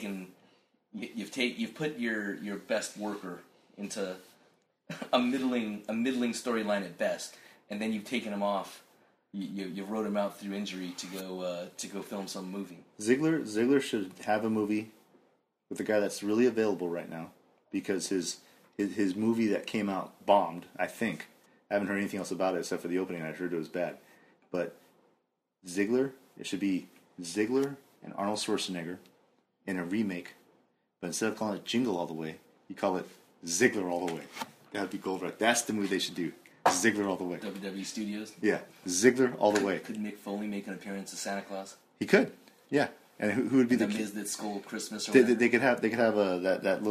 you've put your best worker into a middling storyline at best, and then you've taken him off. You wrote him out through injury to go film some movie. Ziggler should have a movie with a guy that's really available right now, because his movie that came out bombed, I think. I haven't heard anything else about it except for the opening. I heard it was bad. But Ziggler, it should be Ziggler and Arnold Schwarzenegger in a remake, but instead of calling it Jingle All the Way, you call it Ziggler All the Way. That would be gold, right? That's the movie they should do. Ziggler All the Way. WWE Studios? Yeah, Ziggler All the Way. Could Mick Foley make an appearance as Santa Claus? He could, yeah. And who would be the Miz that stole Christmas? Or they could have that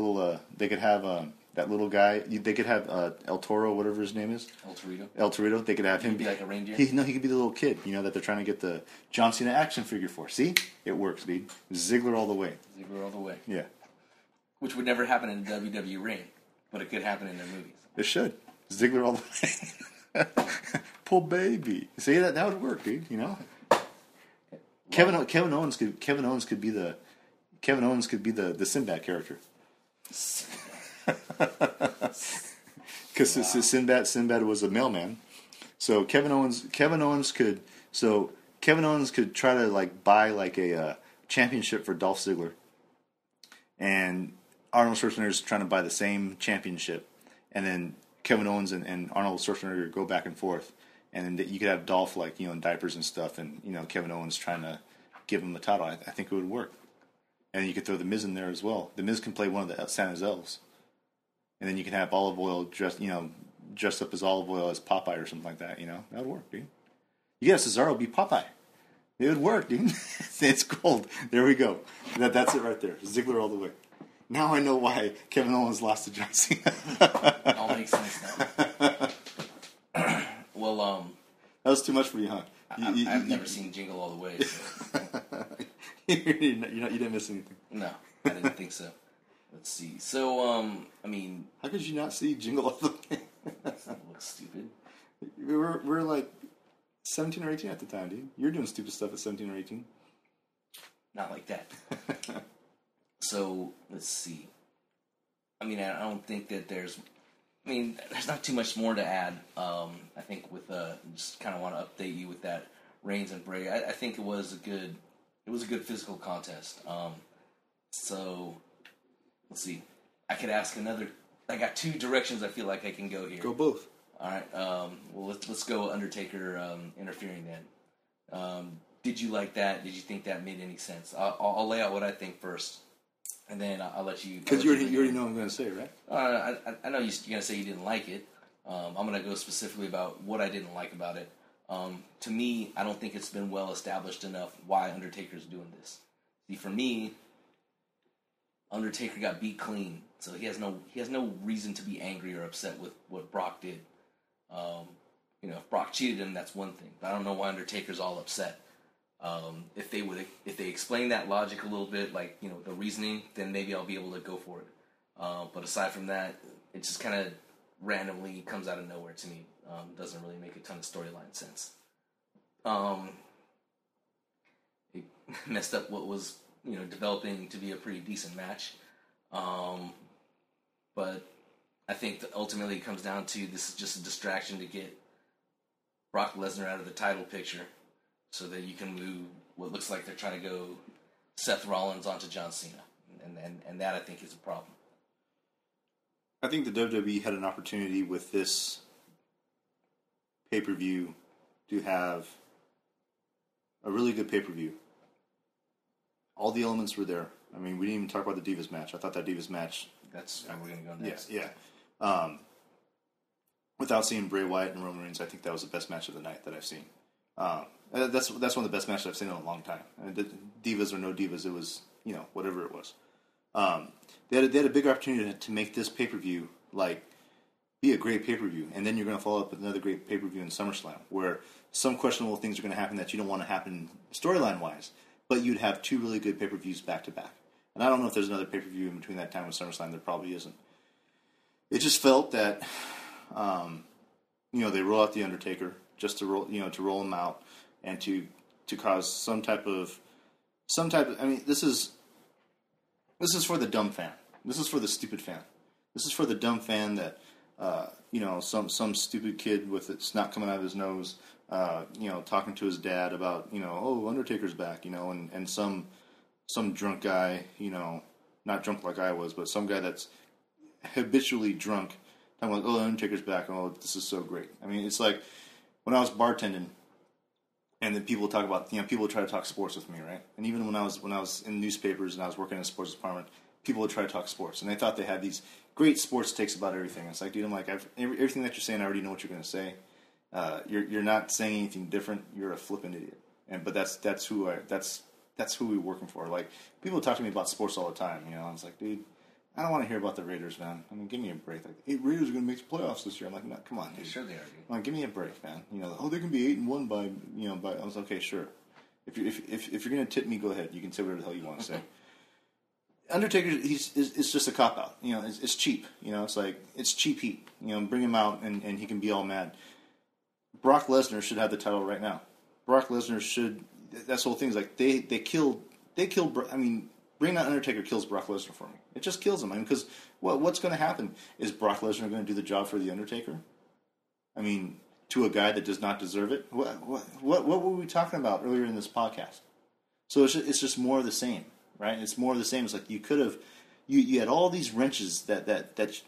little guy. They could have El Toro, whatever his name is. El Torito. They could have him be like a reindeer. He could be the little kid. That they're trying to get the John Cena action figure for. See, it works, dude. Ziggler all the way. Ziggler all the way. Yeah. Which would never happen in a WWE ring, but it could happen in their movies. It should. Ziggler all the way. Poor baby. See, that would work, dude. Kevin Owens could be the Sinbad character. Because Sinbad was a mailman, so Kevin Owens could try to buy a championship for Dolph Ziggler, and Arnold Schwarzenegger's trying to buy the same championship, and then Kevin Owens and Arnold Schwarzenegger go back and forth. And then you could have Dolph in diapers and stuff, and Kevin Owens trying to give him the title. I think it would work. And you could throw the Miz in there as well. The Miz can play one of the Santa's elves, and then you can have Olive Oil dressed up as Olive Oil as Popeye or something like that. That would work, dude. You got Cesaro be Popeye. It would work, dude. It's gold. There we go. That's it right there. Ziggler all the way. Now I know why Kevin Owens lost to John Cena. All makes sense now. Well, that was too much for you, huh? I've never seen Jingle All the Way. So. You didn't miss anything. No, I didn't think so. Let's see. So, how could you not see Jingle All the Way? That looks stupid. We were like 17 or 18 at the time, dude. You're doing stupid stuff at 17 or 18. Not like that. So, let's see. I don't think that there's not too much more to add. I think just kind of want to update you with that Reigns and Bray. I think it was a good physical contest. So let's see. I could ask another. I got two directions I feel like I can go here. Go both. All right. Well, let's go Undertaker interfering then. Did you like that? Did you think that made any sense? I'll lay out what I think first, and then I'll let you. Because you already know what I'm going to say, right? I know you're going to say you didn't like it. I'm going to go specifically about what I didn't like about it. To me, I don't think it's been well established enough why Undertaker's doing this. See, for me, Undertaker got beat clean, so he has no reason to be angry or upset with what Brock did. If Brock cheated him, that's one thing. But I don't know why Undertaker's all upset. If they explain that logic a little bit, like the reasoning, then maybe I'll be able to go for it. But aside from that, it just kind of randomly comes out of nowhere to me. Doesn't really make a ton of storyline sense. It messed up what was developing to be a pretty decent match. But I think that ultimately it comes down to this is just a distraction to get Brock Lesnar out of the title picture so that you can move what looks like they're trying to go Seth Rollins onto John Cena. And that I think is a problem. I think the WWE had an opportunity with this pay-per-view to have a really good pay-per-view. All the elements were there. I mean, we didn't even talk about the Divas match. I thought that Divas match... That's where we're going to go next. Yeah. Without seeing Bray Wyatt and Roman Reigns, I think that was the best match of the night that I've seen. That's one of the best matches I've seen in a long time. I mean, Divas or no Divas, it was, whatever it was. They had a big opportunity to make this pay-per-view, be a great pay-per-view. And then you're going to follow up with another great pay-per-view in SummerSlam, where some questionable things are going to happen that you don't want to happen storyline-wise. But you'd have two really good pay-per-views back-to-back. And I don't know if there's another pay-per-view in between that time and SummerSlam. There probably isn't. It just felt that, they roll out The Undertaker just to roll him out and to cause some type of, I mean, this is for the dumb fan. This is for the stupid fan. This is for the dumb fan that, some stupid kid with it snot coming out of his nose, talking to his dad about, Undertaker's back, and some drunk guy, not drunk like I was, but some guy that's habitually drunk, talking like, Undertaker's back, this is so great. I mean, it's like when I was bartending, and then people talk about, people would try to talk sports with me, right? And even when I was in newspapers and I was working in a sports department, people would try to talk sports, and they thought they had these great sports takes about everything. It's like, dude, I'm like, everything that you're saying, I already know what you're going to say. You're not saying anything different. You're a flippant idiot. But that's who we're working for. Like, people talk to me about sports all the time. I was like, dude, I don't want to hear about the Raiders, man. I mean, give me a break. Like, Raiders are going to make the playoffs this year. I'm like, no, come on, dude. Sure they are, dude. I'm like, give me a break, man. They can be 8-1 by. I was like, okay, sure. If you're going to tip me, go ahead. You can say whatever the hell you want to say. Undertaker, it's just a cop out. It's cheap. It's like it's cheap heat. Bring him out and he can be all mad. Brock Lesnar should have the title right now. Brock Lesnar should. That's the whole thing. Is like they killed. I mean, bring out Undertaker kills Brock Lesnar for me. It just kills him. I mean, because what's going to happen? Is Brock Lesnar going to do the job for the Undertaker? I mean, to a guy that does not deserve it. What were we talking about earlier in this podcast? So it's just more of the same, right? It's more of the same. It's like you could have, you had all these wrenches that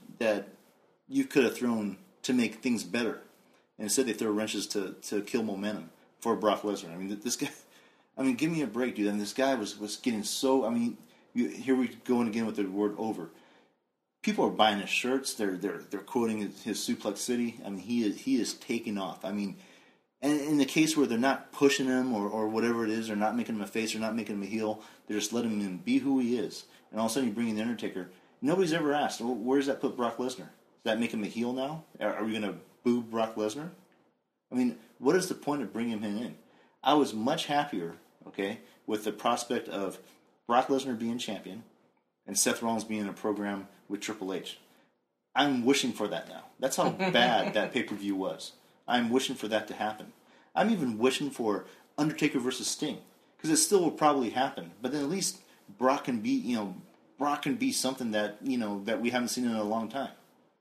you could have thrown to make things better. And instead, they throw wrenches to kill momentum for Brock Lesnar. I mean, this guy. I mean, give me a break, dude. And this guy was getting so. I mean, here we go again with the word over. People are buying his shirts. They're quoting his Suplex City. I mean, he is taking off. I mean, and in the case where they're not pushing him or whatever it is, they're not making him a face, they're not making him a heel. They're just letting him be who he is. And all of a sudden, you bring in the Undertaker. Nobody's ever asked, well, where does that put Brock Lesnar? Does that make him a heel now? Are we going to boo Brock Lesnar? I mean, what is the point of bringing him in? I was much happier, with the prospect of Brock Lesnar being champion and Seth Rollins being in a program with Triple H. I'm wishing for that now. That's how bad that pay-per-view was. I'm wishing for that to happen. I'm even wishing for Undertaker versus Sting, because it still will probably happen. But then at least Brock can be something that that we haven't seen in a long time.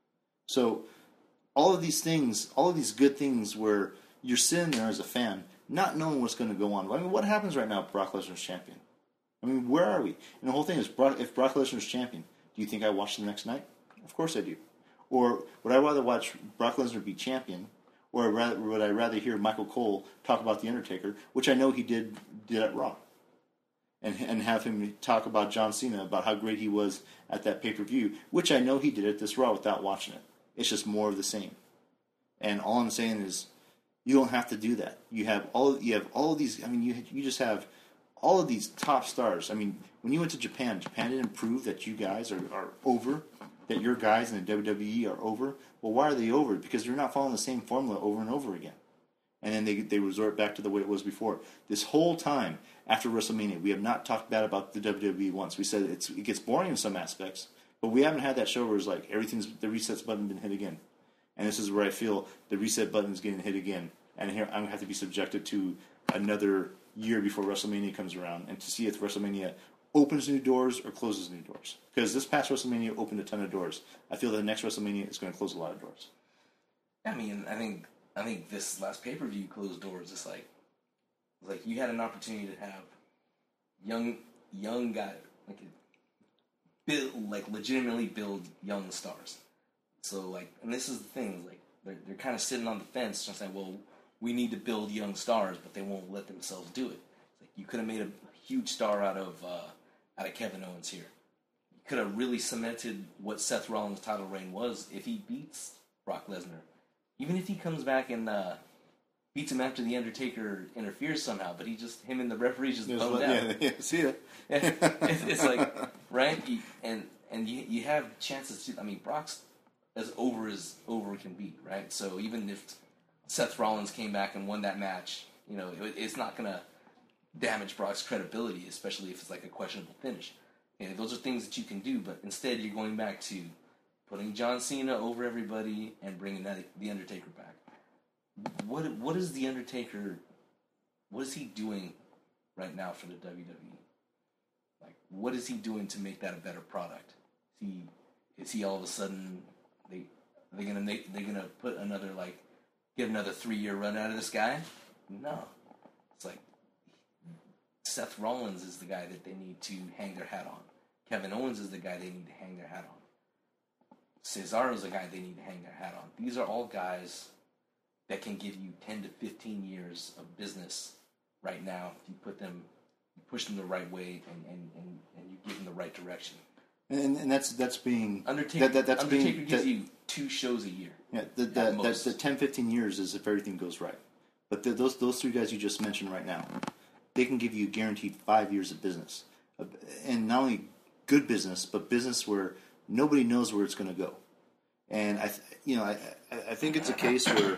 So all of these things, all of these good things, where you're sitting there as a fan, not knowing what's going to go on. I mean, what happens right now if Brock Lesnar's champion? I mean, where are we? And the whole thing is, if Brock Lesnar's champion, do you think I watch the next night? Of course I do. Or would I rather watch Brock Lesnar be champion, or would I rather hear Michael Cole talk about The Undertaker, which I know he did at Raw? and have him talk about John Cena, about how great he was at that pay-per-view, which I know he did at this Raw without watching it. It's just more of the same. And all I'm saying is, you don't have to do that. You have all of these. I mean, you just have all of these top stars. I mean, when you went to Japan didn't prove that you guys are over, that your guys in the WWE are over. Well, why are they over? Because they're not following the same formula over and over again. And then they resort back to the way it was before. This whole time after WrestleMania, we have not talked bad about the WWE once. We said it gets boring in some aspects, but we haven't had that show where it's like the reset button been hit again. And this is where I feel the reset button is getting hit again. And here I'm going to have to be subjected to another year before WrestleMania comes around and to see if WrestleMania opens new doors or closes new doors. Because this past WrestleMania opened a ton of doors. I feel that the next WrestleMania is going to close a lot of doors. I mean, I think this last pay-per-view closed doors. It's like you had an opportunity to have young guy legitimately build young stars. So and this is the thing, they're kind of sitting on the fence and saying, well, we need to build young stars, but they won't let themselves do it. It's like you could have made a huge star out of Kevin Owens here. You could have really cemented what Seth Rollins' title reign was if he beats Brock Lesnar. Even if he comes back and beats him after the Undertaker interferes somehow, but him and the referee just boned out. Yeah, see it. It's like, right? And you have chances to. I mean, Brock's as over can be, right? So even if Seth Rollins came back and won that match, it's not going to damage Brock's credibility, especially if it's like a questionable finish. And those are things that you can do, but instead you're going back to putting John Cena over everybody and bringing the Undertaker back. What is the Undertaker? What is he doing right now for the WWE? Like, what is he doing to make that a better product? Is he all of a sudden they're gonna put get another 3-year run out of this guy? No, it's like Seth Rollins is the guy that they need to hang their hat on. Kevin Owens is the guy they need to hang their hat on. Cesaro's the guy they need to hang their hat on. These are all guys that can give you 10 to 15 years of business right now if you push them the right way and you give them the right direction. And that's being Undertaker gives you 2 shows a year. Yeah, the 10, 15 years is if everything goes right. But those 3 guys you just mentioned right now, they can give you guaranteed 5 years of business, and not only good business, but business where nobody knows where it's going to go. And I think it's a case where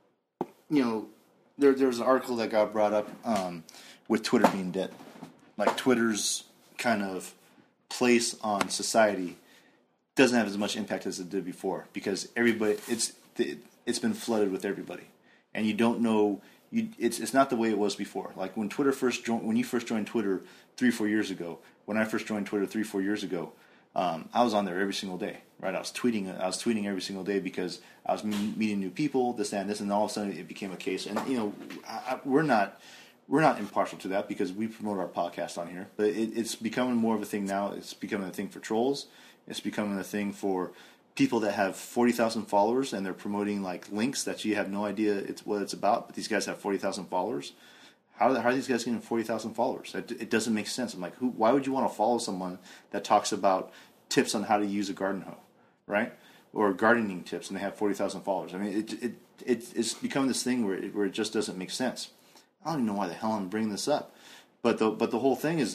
there's an article that got brought up with Twitter being dead, like Twitter's kind of place on society doesn't have as much impact as it did before because everybody it's been flooded with everybody, and you don't know. It's not the way it was before. Like when you first joined Twitter 3-4 years ago. When I first joined Twitter 3-4 years ago, I was on there every single day. Right, I was tweeting every single day because I was meeting new people, this, that, and this, and all of a sudden it became a case. And we're not impartial to that because we promote our podcast on here. But it's becoming more of a thing now. It's becoming a thing for trolls. It's becoming a thing for people that have 40,000 followers and they're promoting like links that you have no idea what it's about. But these guys have 40,000 followers. How are these guys getting 40,000 followers? It doesn't make sense. I'm like, why would you want to follow someone that talks about tips on how to use a garden hoe, right? Or gardening tips, and they have 40,000 followers. I mean, it's become this thing where it just doesn't make sense. I don't even know why the hell I'm bringing this up, but the whole thing is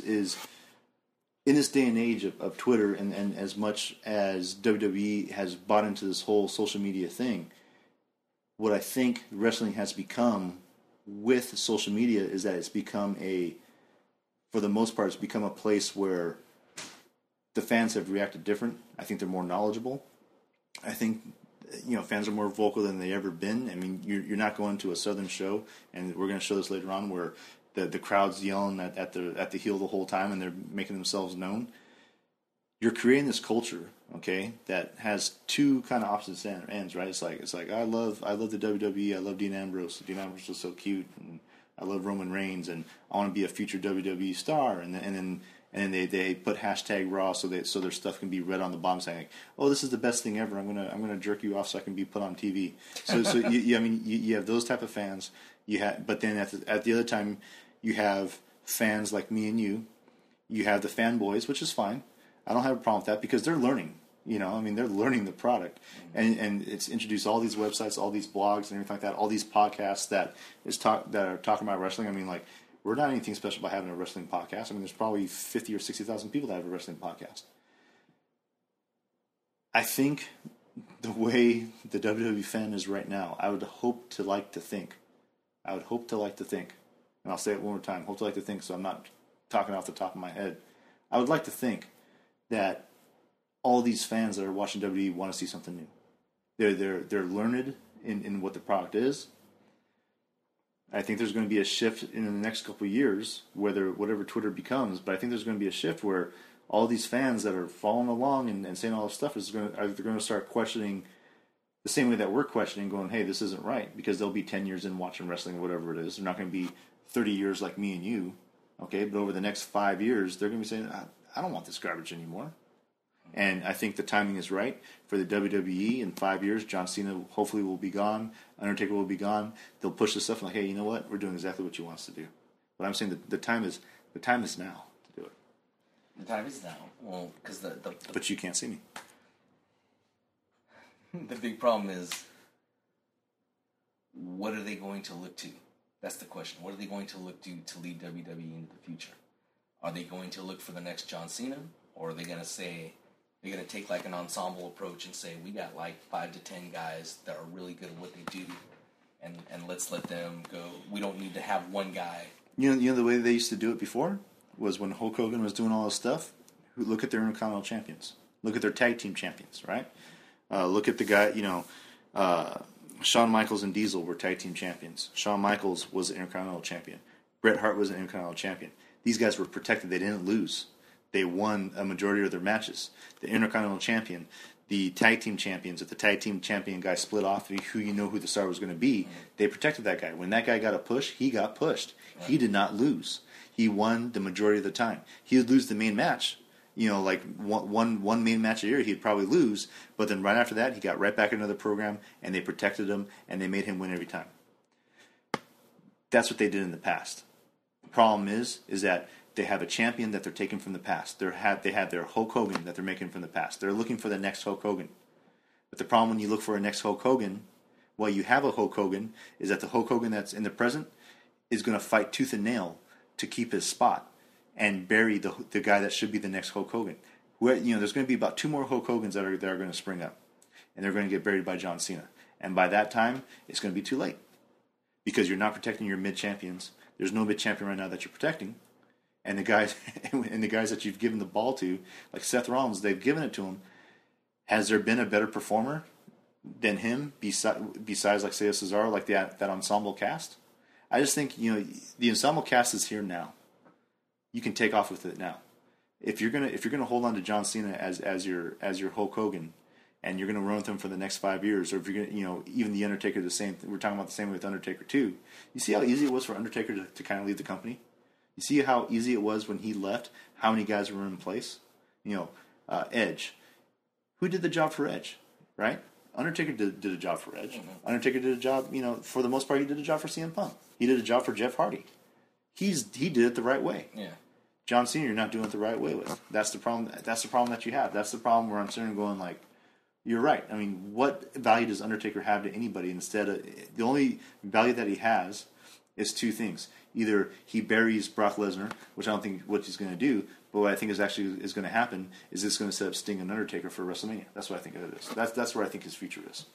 in this day and age of Twitter, and as much as WWE has bought into this whole social media thing, what I think wrestling has become with social media is that it's become for the most part, it's become a place where the fans have reacted different. I think they're more knowledgeable. I think fans are more vocal than they've ever been. I mean, you're not going to a Southern show, and we're going to show this later on, where the crowd's yelling at the heel the whole time, and they're making themselves known. You're creating this culture, okay, that has 2 kind of opposite ends, right? It's like I love the WWE. I love Dean Ambrose. Dean Ambrose is so cute, and I love Roman Reigns, and I want to be a future WWE star. And then they put hashtag Raw so their stuff can be read on the bottom saying, like, oh, this is the best thing ever. I'm gonna jerk you off so I can be put on TV. So you have those type of fans. But then at the other time you have fans like me and you You have the fanboys, which is fine. I don't have a problem with that because they're learning. You know, I mean, they're learning the product, and it's introduced all these websites, all these blogs, and everything like that, all these podcasts that are talking about wrestling. I mean, like, we're not anything special by having a wrestling podcast. I mean, there's probably 50 or 60,000 people that have a wrestling podcast. I think the way the WWE fan is right now, I would hope to like to think, and I'll say it one more time, hope to like to think, so I'm not talking off the top of my head. I would like to think that all these fans that are watching WWE want to see something new. They're learned in what the product is. I think there's going to be a shift in the next couple of years, whatever Twitter becomes. But I think there's going to be a shift where all these fans that are following along and saying all this stuff they're going to start questioning the same way that we're questioning, going, "Hey, this isn't right," because they'll be 10 years in watching wrestling or whatever it is. They're not going to be 30 years like me and you, okay? But over the next 5 years, they're going to be saying, "I don't want this garbage anymore." And I think the timing is right for the WWE. In 5 years, John Cena hopefully will be gone. Undertaker will be gone. They'll push this stuff like, "Hey, you know what? We're doing exactly what you want us to do." But I'm saying that the time is now to do it. The time is now. Well, because But you can't see me. the big problem is, what are they going to look to? That's the question. What are they going to look to lead WWE into the future? Are they going to look for the next John Cena, or are they going to say? They're going to take like an ensemble approach and say, we got like 5 to 10 guys that are really good at what they do, and let's let them go. We don't need to have one guy. You know the way they used to do it before was when Hulk Hogan was doing all this stuff. Look at their Intercontinental champions. Look at their tag team champions, right? Look at the guy, Shawn Michaels and Diesel were tag team champions. Shawn Michaels was an Intercontinental champion. Bret Hart was an Intercontinental champion. These guys were protected. They didn't lose. They won a majority of their matches. The Intercontinental champion, the tag team champions, if the tag team champion guy split off who the star was going to be, they protected that guy. When that guy got a push, he got pushed. Right. He did not lose. He won the majority of the time. He would lose the main match. Like one main match a year, he'd probably lose. But then right after that, he got right back into the program, and they protected him, and they made him win every time. That's what they did in the past. The problem is that they have a champion that they're taking from the past. They have their Hulk Hogan that they're making from the past. They're looking for the next Hulk Hogan. But the problem when you look for a next Hulk Hogan, while you have a Hulk Hogan, is that the Hulk Hogan that's in the present is going to fight tooth and nail to keep his spot and bury the guy that should be the next Hulk Hogan. There's going to be about 2 more Hulk Hogans that are going to spring up, and they're going to get buried by John Cena. And by that time, it's going to be too late because you're not protecting your mid champions. There's no mid champion right now that you're protecting. And the guys that you've given the ball to, like Seth Rollins, they've given it to him. Has there been a better performer than him besides like say Cesaro, like that ensemble cast? I just think the ensemble cast is here now. You can take off with it now. If you're gonna hold on to John Cena as your Hulk Hogan, and you're gonna run with him for the next 5 years, or if you're gonna even the Undertaker the same. We're talking about the same way with Undertaker too. You see how easy it was for Undertaker to kind of leave the company. You see how easy it was when he left, how many guys were in place? Edge. Who did the job for Edge, right? Undertaker did a job for Edge. Mm-hmm. Undertaker did a job, for the most part, he did a job for CM Punk. He did a job for Jeff Hardy. He did it the right way. Yeah. John Cena, you're not doing it the right way with. That's the problem. That's the problem that you have. That's the problem where I'm sitting and going like, you're right. I mean, what value does Undertaker have to anybody? Instead of the only value that he has is 2 things. Either he buries Brock Lesnar, which I don't think what he's going to do, but what I think is going to happen is it's going to set up Sting and Undertaker for WrestleMania. That's what I think it is. That's where I think his future is.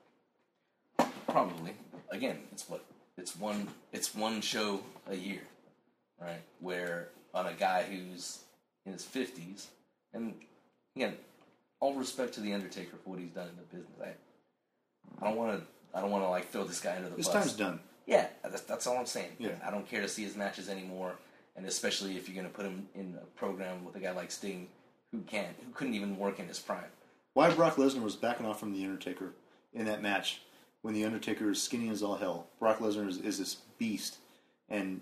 Probably. Again, it's one show a year, right? Where on a guy who's in his 50s, and again, all respect to the Undertaker for what he's done in the business. I don't want to like throw this guy under the bus. His time's done. Yeah, that's all I'm saying. Yeah. I don't care to see his matches anymore, and especially if you're going to put him in a program with a guy like Sting, who couldn't even work in his prime. Why Brock Lesnar was backing off from the Undertaker in that match when the Undertaker is skinny as all hell. Brock Lesnar is this beast, and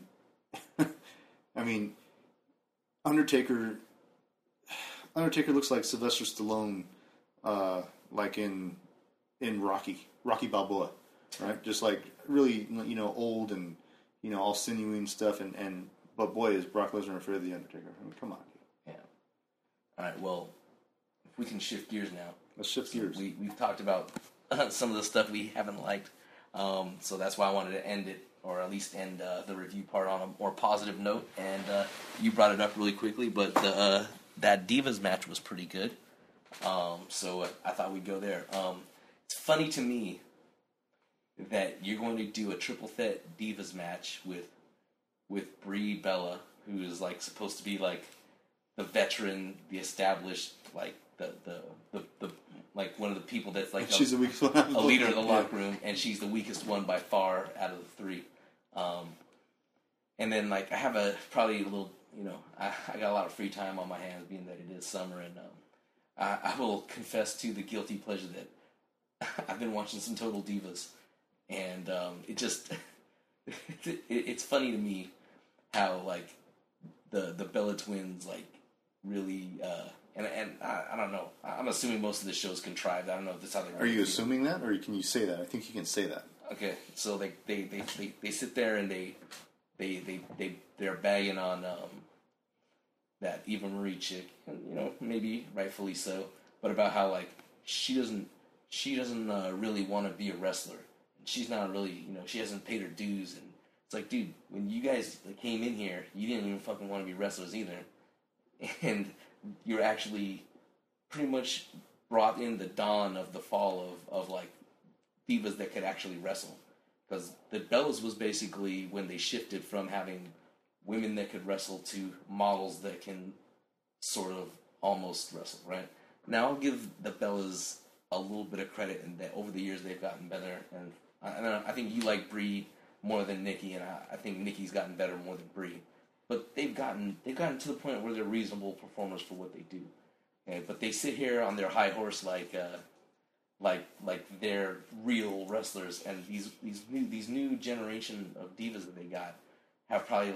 I mean, Undertaker looks like Sylvester Stallone, like in Rocky Balboa. Right, just like really, old and all sinewy and stuff, and But boy, is Brock Lesnar afraid of the Undertaker. I mean, come on. Yeah. All right. Well, if we can shift gears now. Let's shift gears. We've talked about some of the stuff we haven't liked, so that's why I wanted to end it, or at least end the review part on a more positive note. And you brought it up really quickly, but that Divas match was pretty good. So I thought we'd go there. It's funny to me that you're going to do a triple threat Divas match with Brie Bella, who is like supposed to be like the veteran, the established, like the like one of the people that's like she's the weakest one. a leader of the locker room, and she's the weakest one by far out of the three. And then like I have probably a little, I got a lot of free time on my hands, being that it is summer, and I will confess to the guilty pleasure that I've been watching some Total Divas, and it just it's funny to me how like the Bella twins like really and I don't know, I'm assuming most of the show's contrived. I don't know if that's how they Are you assuming that, or can you say that? I think you can say that. Okay, so they sit there and they're bagging on that Eva Marie chick, and, maybe rightfully so, but about how like she doesn't really want to be a wrestler. She's not really, she hasn't paid her dues, and it's like, dude, when you guys came in here, you didn't even fucking want to be wrestlers either, and you're actually pretty much brought in the dawn of the fall of like divas that could actually wrestle, because the Bellas was basically when they shifted from having women that could wrestle to models that can sort of almost wrestle, right? Now I'll give the Bellas a little bit of credit in that over the years they've gotten better, and I think you like Brie more than Nikki, and I think Nikki's gotten better more than Brie. But they've gotten to the point where they're reasonable performers for what they do. Okay? But they sit here on their high horse like they're real wrestlers, and these new generation of divas that they got have probably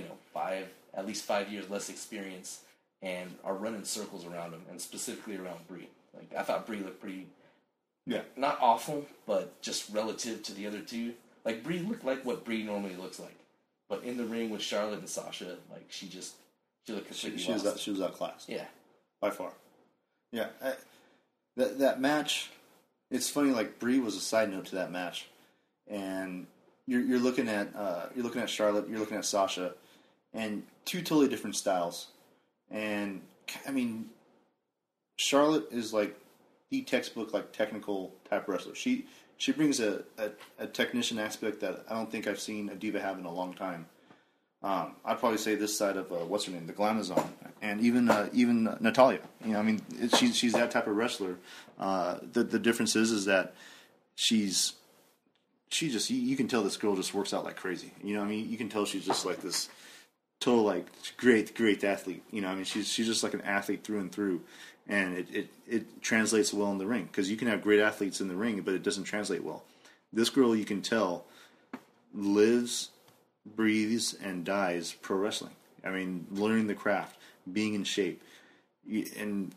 at least 5 years less experience and are running circles around them, and specifically around Brie. Like I thought Brie looked pretty, not awful, but just relative to the other two. Like Brie looked like what Brie normally looks like, but in the ring with Charlotte and Sasha, like she looked completely lost. She was outclassed. Yeah, by far. Yeah, that match. It's funny. Like Brie was a side note to that match, and you're looking at Charlotte, you're looking at Sasha, and two totally different styles. And I mean, Charlotte is like the textbook like technical type wrestler. She brings a technician aspect that I don't think I've seen a diva have in a long time. I'd probably say this side of what's her name, the Glamazon, and even Natalya. I mean, she's that type of wrestler. The difference is that she just you can tell this girl just works out like crazy. I mean, you can tell she's just like this total like great athlete. I mean, she's just like an athlete through and through, and it translates well in the ring, because you can have great athletes in the ring, but it doesn't translate well. This girl, you can tell, lives, breathes, and dies pro wrestling. I mean, learning the craft, being in shape, and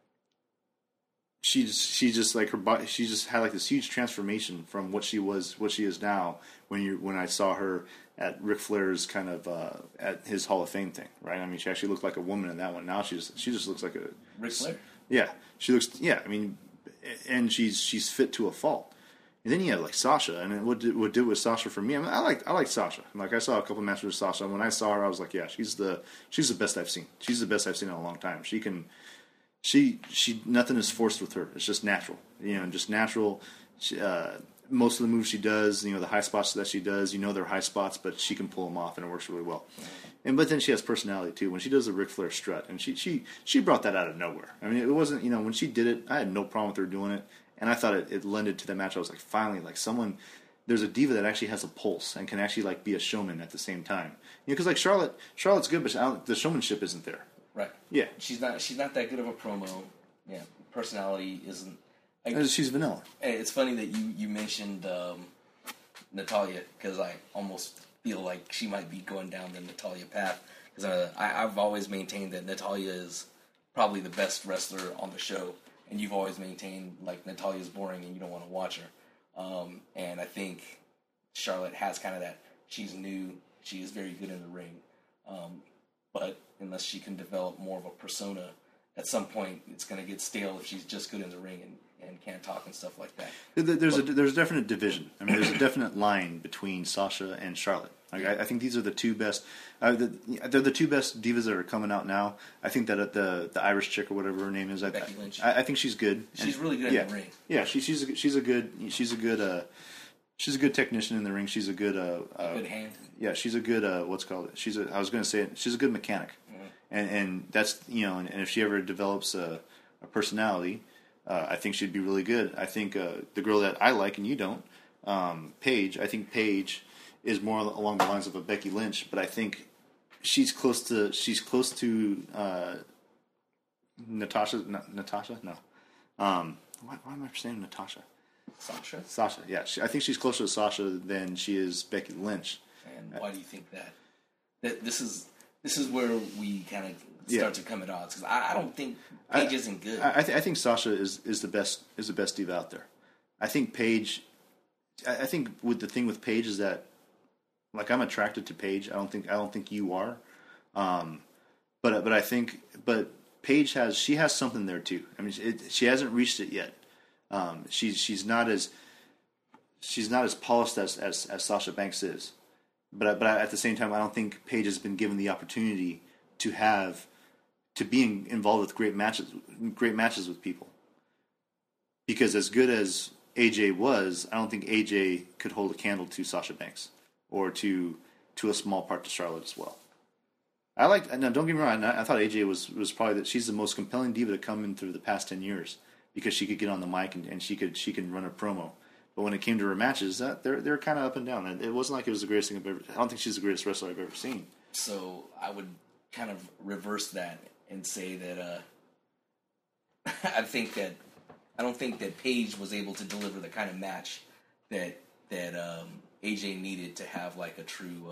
she just like her body. She just had like this huge transformation from what she is now. When I saw her at Ric Flair's kind of at his Hall of Fame thing, right? I mean, she actually looked like a woman in that one. Now she just looks like a Ric Flair. Yeah, she looks. Yeah, I mean, and she's fit to a fault. And then you have like Sasha, and what did with Sasha for me? I mean, I like Sasha. Like I saw a couple matches with Sasha. When I saw her, I was like, yeah, she's the best I've seen. She's the best I've seen in a long time. She nothing is forced with her. It's just natural. Just natural. Most of the moves she does, the high spots that she does, they're high spots, but she can pull them off, and it works really well. But then she has personality too. When she does the Ric Flair strut, and she brought that out of nowhere. I mean, it wasn't, when she did it, I had no problem with her doing it. And I thought it lended to the match. I was like, finally, like there's a diva that actually has a pulse and can actually like be a showman at the same time. Because like Charlotte's good, but the showmanship isn't there. Right. Yeah. She's not that good of a promo. Yeah. Personality isn't. She's vanilla. It's funny that you mentioned Natalya, because I almost feel like she might be going down the Natalya path. Because I've always maintained that Natalya is probably the best wrestler on the show. And you've always maintained like Natalya's boring and you don't want to watch her. And I think Charlotte has kind of that. She's new. She is very good in the ring. But unless she can develop more of a persona, at some point it's going to get stale if she's just good in the ring and can't talk and stuff like that. There's a definite division. I mean, there's a definite line between Sasha and Charlotte. Like, I think these are the two best. They're the two best divas that are coming out now. I think that the Irish chick or whatever her name is, Becky Lynch. I think she's good. She's really good in the ring. Yeah, she's a good technician in the ring. She's a good good hand. Yeah, she's a good what's called it. She's a good mechanic, and that's and if she ever develops a personality, I think she'd be really good. I think the girl that I like and you don't, Paige. I think Paige is more along the lines of a Becky Lynch, but I think she's close to Natasha. No. Why am I saying Natasha? Sasha, yeah. I think she's closer to Sasha than she is Becky Lynch. And why do you think that? That this is where we kind of start to come at odds, because I don't think Paige isn't good. I think Sasha is the best diva out there. I think Paige. I think with the thing with Paige is that, like, I'm attracted to Paige. I don't think you are. But I think Paige has something there too. I mean, she hasn't reached it yet. She's not as polished as Sasha Banks is, but at the same time, I don't think Paige has been given the opportunity to be involved with great matches with people. Because as good as AJ was, I don't think AJ could hold a candle to Sasha Banks or to a small part to Charlotte as well. Now, don't get me wrong. I thought AJ was probably that she's the most compelling diva to come in through the past 10 years. Because she could get on the mic and she can run a promo, but when it came to her matches, they're kind of up and down. It wasn't like it was the greatest thing I've ever. I don't think she's the greatest wrestler I've ever seen. So I would kind of reverse that and say that I don't think that Paige was able to deliver the kind of match that AJ needed to have like a true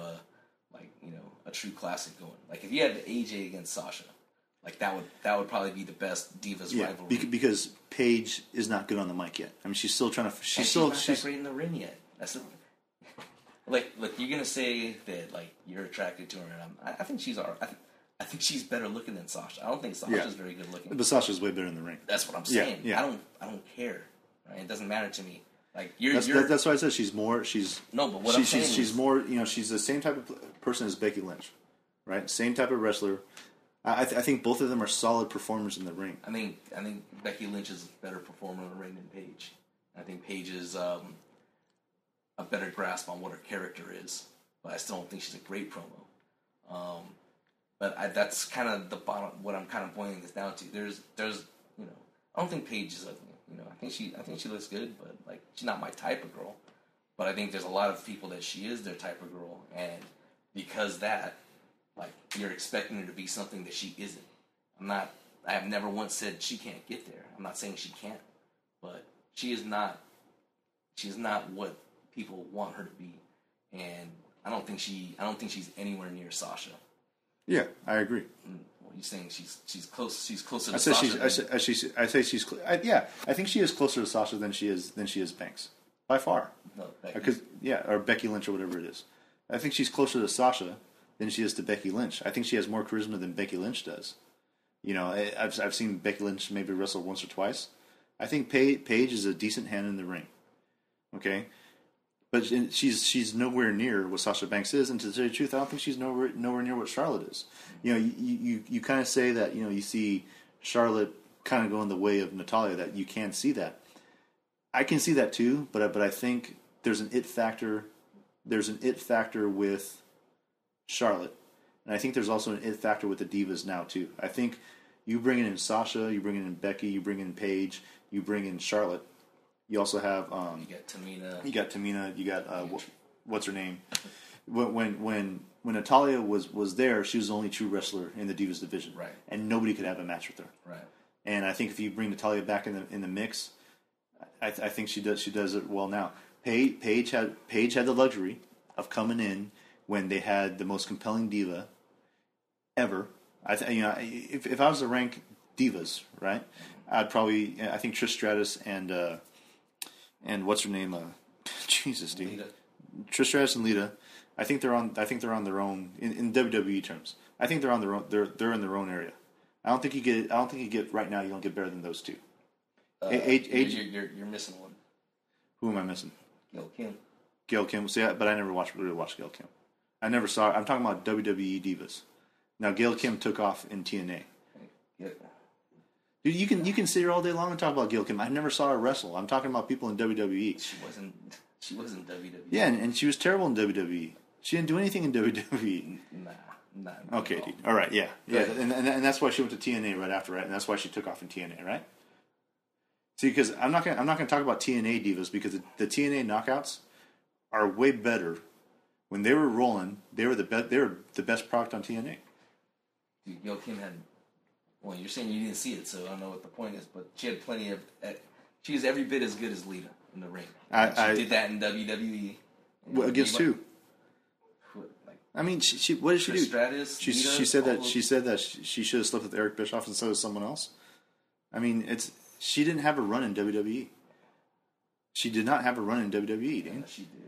a true classic going. Like if you had AJ against Sasha. Like that would probably be the best Divas rivalry. Because Paige is not good on the mic yet. I mean, she's still trying to. She's not that great in the ring yet. That's like you're gonna say that like you're attracted to her, and I think she's I think she's better looking than Sasha. I don't think Sasha's very good looking. But Sasha's way better in the ring. That's what I'm saying. Yeah. I don't care. Right? It doesn't matter to me. Like that's why I said she's more. I'm saying she's more. She's the same type of person as Becky Lynch, right? Same type of wrestler. I think both of them are solid performers in the ring. I think Becky Lynch is a better performer in the ring than Paige. I think Paige is a better grasp on what her character is, but I still don't think she's a great promo. But that's kind of the bottom. What I'm kind of boiling this down to. There's I don't think Paige is ugly. I think she looks good, but like she's not my type of girl. But I think there's a lot of people that she is their type of girl, and because that. Like, you're expecting her to be something that she isn't. I have never once said she can't get there. I'm not saying she can't. But she is not what people want her to be. And I don't think she's anywhere near Sasha. Yeah, I agree. Well, you're saying she's closer to Sasha. I think she is closer to Sasha than she is Banks. By far. No, or Becky Lynch or whatever it is. I think she's closer to Sasha than she is to Becky Lynch. I think she has more charisma than Becky Lynch does. I've seen Becky Lynch maybe wrestle once or twice. I think Paige is a decent hand in the ring. Okay, but she's nowhere near what Sasha Banks is, and to tell you the truth, I don't think she's nowhere near what Charlotte is. You kind of say that you see Charlotte kind of going the way of Natalya, that you can see that. I can see that too, but I think there's an it factor. There's an it factor with Charlotte, and I think there's also an it factor with the divas now too. I think you bring in Sasha, you bring in Becky, you bring in Paige, you bring in Charlotte. You also have you got Tamina. You got what's her name? When Natalya was there, she was the only true wrestler in the divas division, right? And nobody could have a match with her, right? And I think if you bring Natalya back in the mix, I think she does it well now. Paige had the luxury of coming in when they had the most compelling diva ever. If I was to rank divas, right, I think Trish Stratus and what's her name? Jesus, dude. Trish Stratus and Lita. I think they're on their own in WWE terms. I think they're on their own. They're in their own area. I don't think you get right now. You don't get better than those two. You're missing one. Who am I missing? Gail Kim. Gail Kim. See, but I never really watched Gail Kim. I never saw. I'm talking about WWE divas. Now Gail Kim took off in TNA. Yeah. Dude, you can sit here all day long and talk about Gail Kim. I never saw her wrestle. I'm talking about people in WWE. She wasn't WWE. Yeah, and she was terrible in WWE. She didn't do anything in WWE. Nah. Okay, dude. All right, yeah. And that's why she went to TNA right after, right? And that's why she took off in TNA, right? See, because I'm not gonna talk about TNA divas because the TNA knockouts are way better. When they were rolling, they were the best product on TNA. Dude, Gail Kim had. Well, you're saying you didn't see it, so I don't know what the point is. But she had plenty of. She was every bit as good as Lita in the ring. She did that in WWE. Against who? Like, I mean, she what did she do? Stratus, she said that she should have slept with Eric Bischoff instead of someone else. I mean, she didn't have a run in WWE. She did not have a run in WWE, dude. Yeah, she did.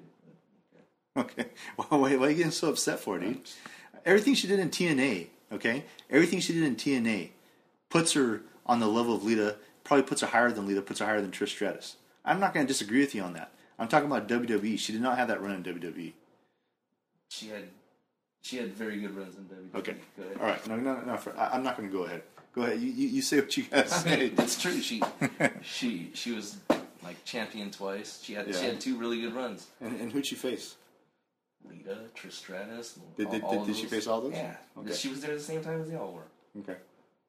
Okay. Well, why are you getting so upset for, dude? Everything she did in TNA, okay? Everything she did in TNA puts her on the level of Lita, probably puts her higher than Lita, puts her higher than Trish Stratus. I'm not going to disagree with you on that. I'm talking about WWE. She did not have that run in WWE. She had very good runs in WWE. Okay. Go ahead. All right. No. I'm not going to go ahead. Go ahead. You say what you got to say. That's true. She was like champion twice. She had 2 really good runs. And who'd she face? Lita, Trish Stratus. Did she face all those? Yeah. Okay. She was there at the same time as they all were. Okay.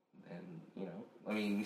And I mean,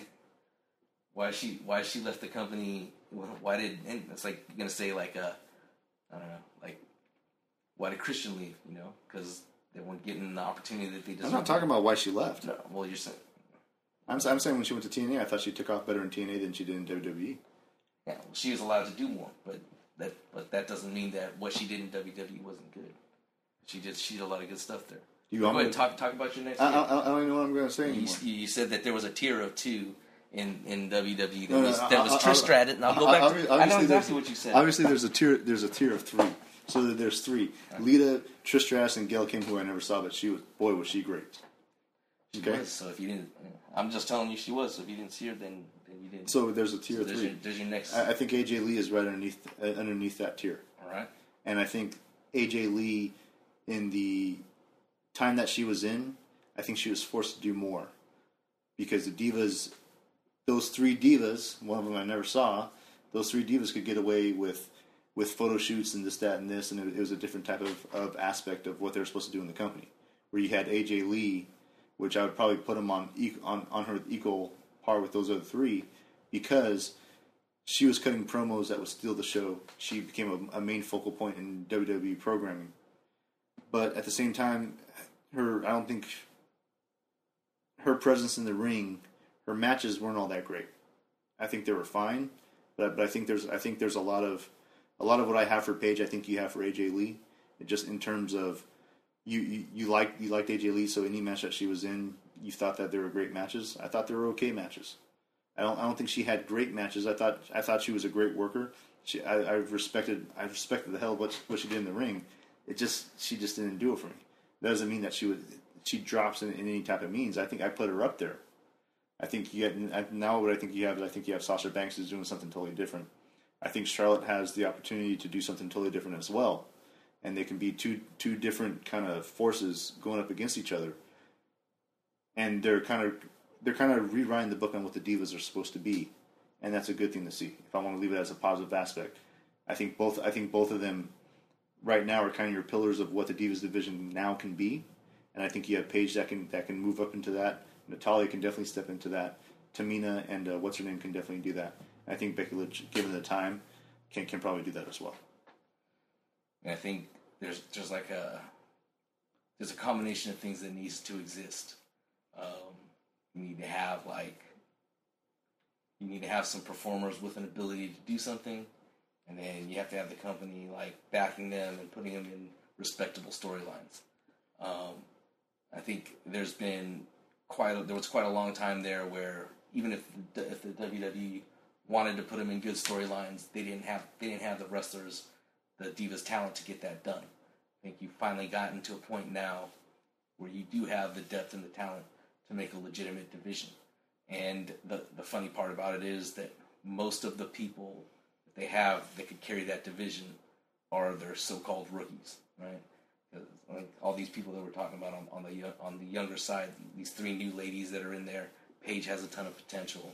why she left the company? Why did? And it's like you're gonna say like I don't know, like why did Christian leave? Because they weren't getting the opportunity that they deserved. I'm not talking about why she left. No, well, you're saying. I'm saying when she went to TNA, I thought she took off better in TNA than she did in WWE. Yeah, well, she was allowed to do more, but that doesn't mean that what she did in WWE wasn't good. She did a lot of good stuff there. Go ahead and talk about your next tier. I don't even know what I'm going to say anymore. You said that there was a tier of 2 in WWE that was Trish Stratus, and I'll go back to I know exactly what you said. Obviously, there's a tier of 3. So there's 3. Lita, Trish Stratus, and Gail Kim, who I never saw, but was she great. Okay? She was, so if you didn't... I'm just telling you she was, so if you didn't see her, then you didn't... So there's a tier of 3. There's your next... I think AJ Lee is right underneath that tier. All right. And I think AJ Lee, in the time that she was in, I think she was forced to do more. Because the divas, those 3 divas, one of them I never saw, those 3 divas could get away with photo shoots and this, that, and this, and it was a different type of aspect of what they were supposed to do in the company. Where you had AJ Lee, which I would probably put him on her equal par with those other 3, because she was cutting promos that would steal the show. She became a main focal point in WWE programming. But at the same time, I don't think her presence in the ring, her matches weren't all that great. I think they were fine, but I think there's a lot of what I have for Paige, I think you have for AJ Lee. It just in terms of you liked AJ Lee, so any match that she was in, you thought that they were great matches. I thought they were okay matches. I don't think she had great matches. I thought she was a great worker. I respected the hell what she did in the ring. She just didn't do it for me. That doesn't mean that she drops in any type of means. I think I put her up there. I think you get now what I think you have is I think you have Sasha Banks is doing something totally different. I think Charlotte has the opportunity to do something totally different as well, and they can be two different kind of forces going up against each other. And they're kind of rewriting the book on what the divas are supposed to be, and that's a good thing to see. If I want to leave it as a positive aspect, I think both of them right now are kind of your pillars of what the divas division now can be, and I think you have Paige that can move up into that. Natalya can definitely step into that. Tamina and what's her name can definitely do that. I think Becky Lynch, given the time, can probably do that as well. And I think there's a combination of things that needs to exist. You need to have some performers with an ability to do something, and then you have to have the company backing them and putting them in respectable storylines. I think there was quite a long time there where even if the WWE wanted to put them in good storylines, they didn't have the wrestlers, the Divas talent to get that done. I think you've finally gotten to a point now where you do have the depth and the talent to make a legitimate division. And the funny part about it is that most of the people that they have that could carry that division are their so-called rookies, right? Like all these people that we're talking about on the younger side, these 3 new ladies that are in there. Paige has a ton of potential.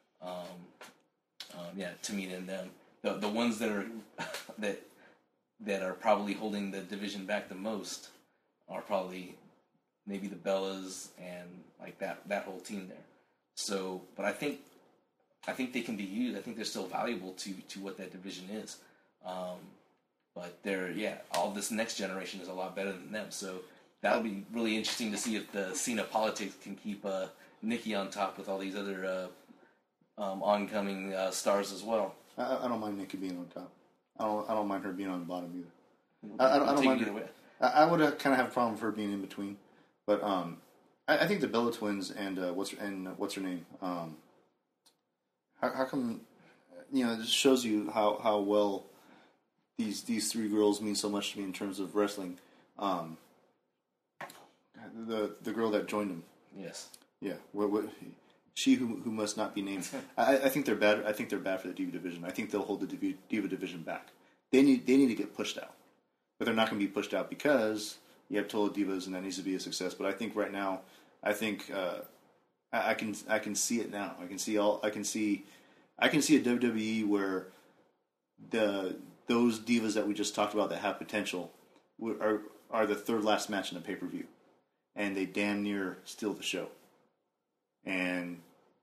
Tamina and them, the ones that are that are probably holding the division back the most are probably maybe the Bellas and like that whole team there. So, but I think they can be used. I think they're still valuable to what that division is. But all this next generation is a lot better than them. So that'll be really interesting to see if the Cena politics can keep Nikki on top with all these other oncoming stars as well. I don't mind Nikki being on top. I don't mind her being on the bottom either. I don't mind her. I would kind of have a problem with her being in between, but I think the Bella Twins and what's her name? How come? It just shows you how well these 3 girls mean so much to me in terms of wrestling. The girl that joined them. Yes. Yeah. What she who must not be named. I think they're bad. I think they're bad for the Diva division. I think they'll hold the Diva division back. They need to get pushed out, but they're not going to be pushed out because you have Total Divas and that needs to be a success. But I think right now, I can see it now. I can see a WWE where those divas that we just talked about that have potential are the third last match in a pay-per-view, and they damn near steal the show. And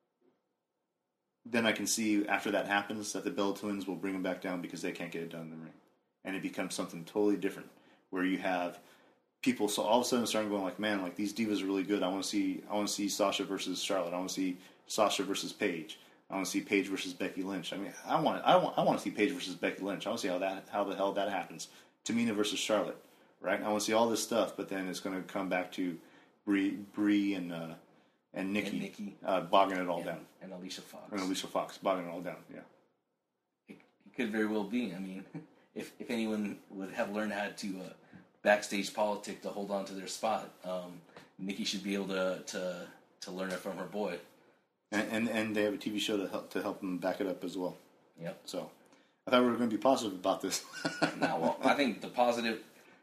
then I can see after that happens that the Bella Twins will bring them back down because they can't get it done in the ring, and it becomes something totally different where you have people. So all of a sudden starting going like, man, like these divas are really good. I want to see Sasha versus Charlotte. I want to see Sasha versus Paige. I want to see Paige versus Becky Lynch. I mean, I want to see Paige versus Becky Lynch. I want to see how the hell that happens. Tamina versus Charlotte, right? I want to see all this stuff, but then it's going to come back to Brie and Nikki bogging it all down. And Alicia Fox bogging it all down, yeah. It could very well be. I mean, if anyone would have learned how to backstage politic to hold on to their spot, Nikki should be able to learn it from her boy. And they have a TV show to help them back it up as well. Yep. So I thought we were going to be positive about this. I think the positive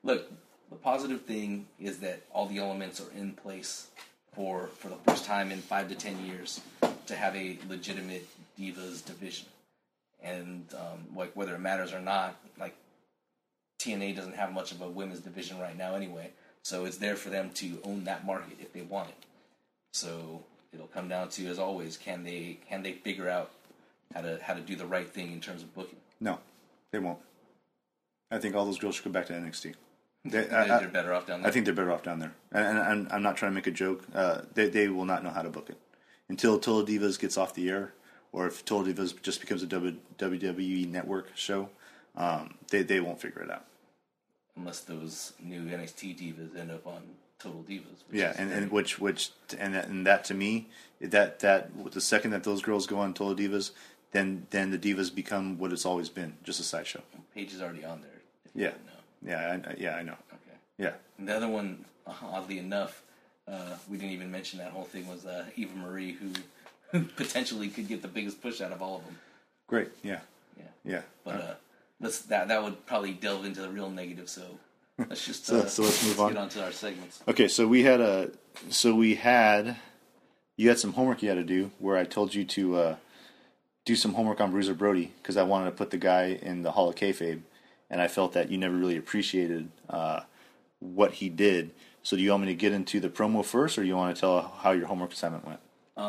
thing is that all the elements are in place for the first time in 5 to 10 years to have a legitimate Divas division. And like whether it matters or not, like TNA doesn't have much of a women's division right now anyway, so it's there for them to own that market if they want it. So it'll come down to, as always, can they figure out how to do the right thing in terms of booking? No, they won't. I think all those girls should go back to NXT. They're better off down there. I think they're better off down there, and I'm not trying to make a joke. They will not know how to book it until Total Divas gets off the air, or if Total Divas just becomes a WWE Network show. They won't figure it out unless those new NXT divas end up on Total Divas. Yeah, and that to me, that the second that those girls go on Total Divas, then the divas become what it's always been, just a sideshow. Paige is already on there. Yeah. I know. Okay. Yeah. And the other one, oddly enough, we didn't even mention that whole thing, was Eva Marie, who potentially could get the biggest push out of all of them. Great. Yeah. But that would probably delve into the real negative. So let's just so let's move on. Get on to our segments. Okay. So you had some homework you had to do, where I told you to do some homework on Bruiser Brody because I wanted to put the guy in the Hall of Kayfabe. And I felt that you never really appreciated what he did. So do you want me to get into the promo first, or do you want to tell how your homework assignment went?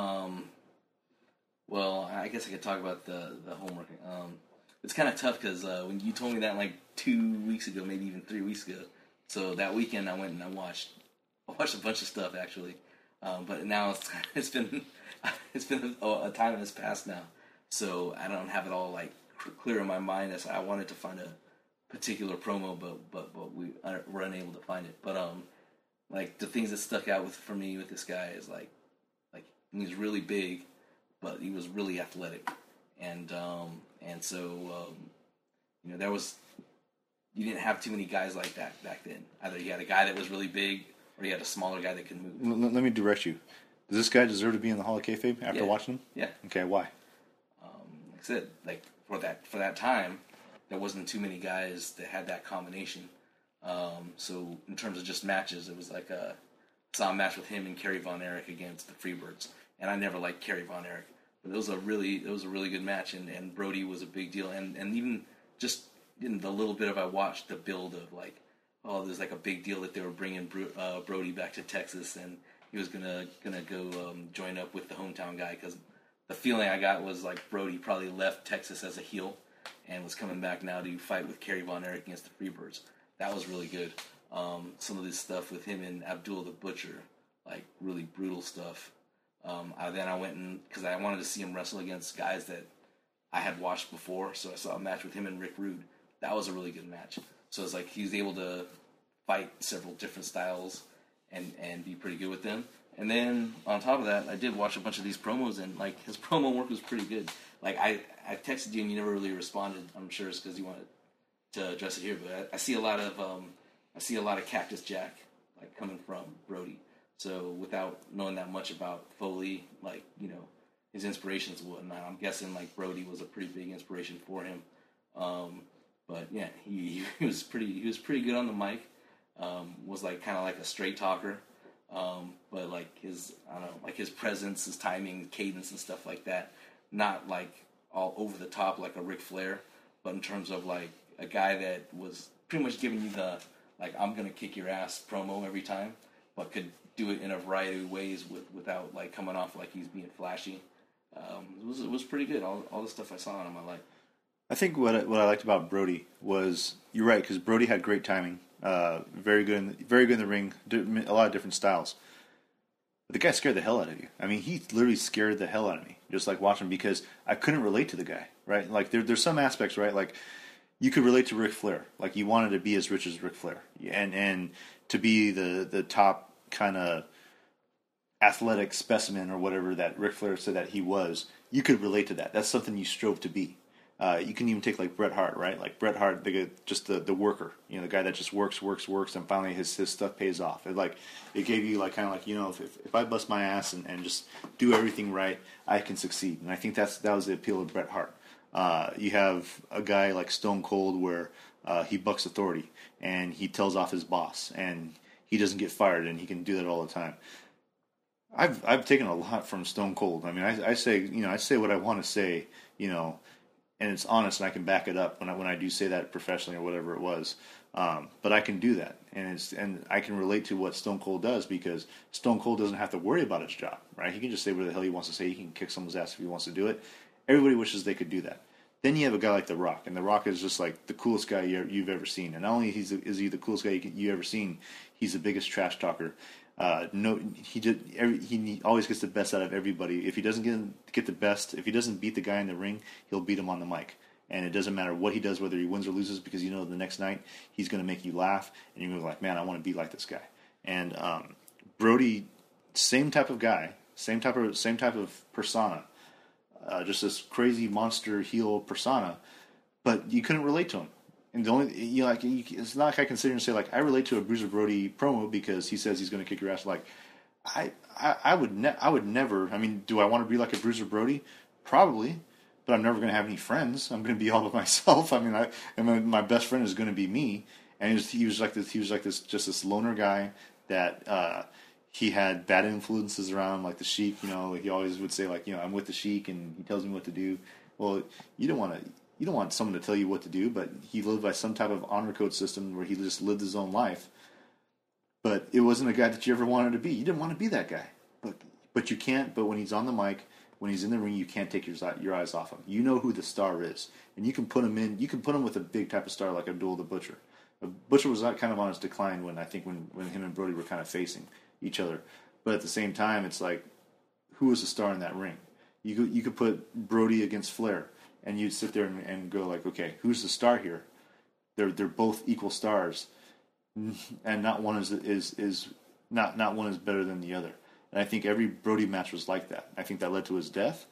Well, I guess I could talk about the homework. It's kind of tough because when you told me that like 2 weeks ago, maybe even 3 weeks ago. So that weekend I went and I watched a bunch of stuff actually. But now it's been a time has passed now, so I don't have it all like clear in my mind. As I wanted to find a particular promo, but we were unable to find it. But like the things that stuck out for me with this guy is like he's really big, but he was really athletic, and so there was you didn't have too many guys like that back then. Either you had a guy that was really big, or you had a smaller guy that could move. Let me direct you. Does this guy deserve to be in the Hall of Kayfabe after Yeah. watching him? Yeah. Okay, why? Like I said, like for that time, there wasn't too many guys that had that combination. So in terms of just matches, it was like saw a match with him and Kerry Von Erich against the Freebirds, and I never liked Kerry Von Erich, but it was a really good match, and Brody was a big deal, and even just in the little bit of I watched, the build of like, oh, there's like a big deal that they were bringing Brody back to Texas, and he was gonna go join up with the hometown guy, because the feeling I got was like Brody probably left Texas as a heel and was coming back now to fight with Kerry Von Erich against the Freebirds. That was really good. Some of this stuff with him and Abdul the Butcher, like really brutal stuff. Then I went because I wanted to see him wrestle against guys that I had watched before, so I saw a match with him and Rick Rude. That was a really good match. So it's like he was able to fight several different styles and be pretty good with them. And then on top of that, I did watch a bunch of these promos, and like his promo work was pretty good. Like I texted you and you never really responded. I'm sure it's because you wanted to address it here, but I see a lot of Cactus Jack like coming from Brody. So without knowing that much about Foley, like his inspirations and whatnot, I'm guessing like Brody was a pretty big inspiration for him. But yeah, he was pretty good on the mic. Was like kind of like a straight talker. But like his presence, his timing, cadence, and stuff like that, not like all over the top like a Ric Flair, but in terms of like a guy that was pretty much giving you the like I'm gonna kick your ass promo every time, but could do it in a variety of ways without like coming off like he's being flashy. It was pretty good. All the stuff I saw on him, I liked. I think what I liked about Brody was you're right, because Brody had great timing, very good in the ring, a lot of different styles. But the guy scared the hell out of you. I mean, he literally scared the hell out of me just like watching him, because I couldn't relate to the guy. Right, like there's some aspects, right, like you could relate to Ric Flair, like you wanted to be as rich as Ric Flair, and to be the top kind of athletic specimen or whatever that Ric Flair said that he was. You could relate to that. That's something you strove to be. You can even take like Bret Hart, right? Like Bret Hart, just the worker, the guy that just works, and finally his stuff pays off. It gave you like kind of like if I bust my ass and just do everything right, I can succeed. And I think that was the appeal of Bret Hart. You have a guy like Stone Cold where he bucks authority and he tells off his boss and he doesn't get fired, and he can do that all the time. I've taken a lot from Stone Cold. I mean, I say what I want to say, and it's honest, and I can back it up when I do say that professionally or whatever it was. But I can do that, and I can relate to what Stone Cold does, because Stone Cold doesn't have to worry about his job, right? He can just say whatever the hell he wants to say. He can kick someone's ass if he wants to do it. Everybody wishes they could do that. Then you have a guy like The Rock, and The Rock is just like the coolest guy you've ever seen. And not only is he the coolest guy you ever seen, he's the biggest trash talker. He always gets the best out of everybody. If he doesn't get the best, if he doesn't beat the guy in the ring, he'll beat him on the mic. And it doesn't matter what he does, whether he wins or loses, because the next night he's going to make you laugh, and you're going to be like, man, I want to be like this guy. And Brody, same type of guy, same type of persona, just this crazy monster heel persona, but you couldn't relate to him. And the only it's not like I can sit here and say like I relate to a Bruiser Brody promo because he says he's going to kick your ass. Like I would never. I mean, do I want to be like a Bruiser Brody? Probably, but I'm never going to have any friends. I'm going to be all by myself. I mean, my best friend is going to be me. And he was like this loner guy that he had bad influences around, like the Sheik. He always would say like I'm with the Sheik and he tells me what to do. Well, you don't want someone to tell you what to do, but he lived by some type of honor code system where he just lived his own life. But it wasn't a guy that you ever wanted to be. You didn't want to be that guy. But you can't. But when he's on the mic, when he's in the ring, you can't take your eyes off him. You know who the star is, and you can put him in. You can put him with a big type of star like Abdul the Butcher. Butcher was kind of on his decline when him and Brody were kind of facing each other. But at the same time, it's like, who was the star in that ring? You could put Brody against Flair. And you'd sit there and go like, okay, who's the star here? They're both equal stars, and not one is not one is better than the other. And I think every Brody match was like that. I think that led to his death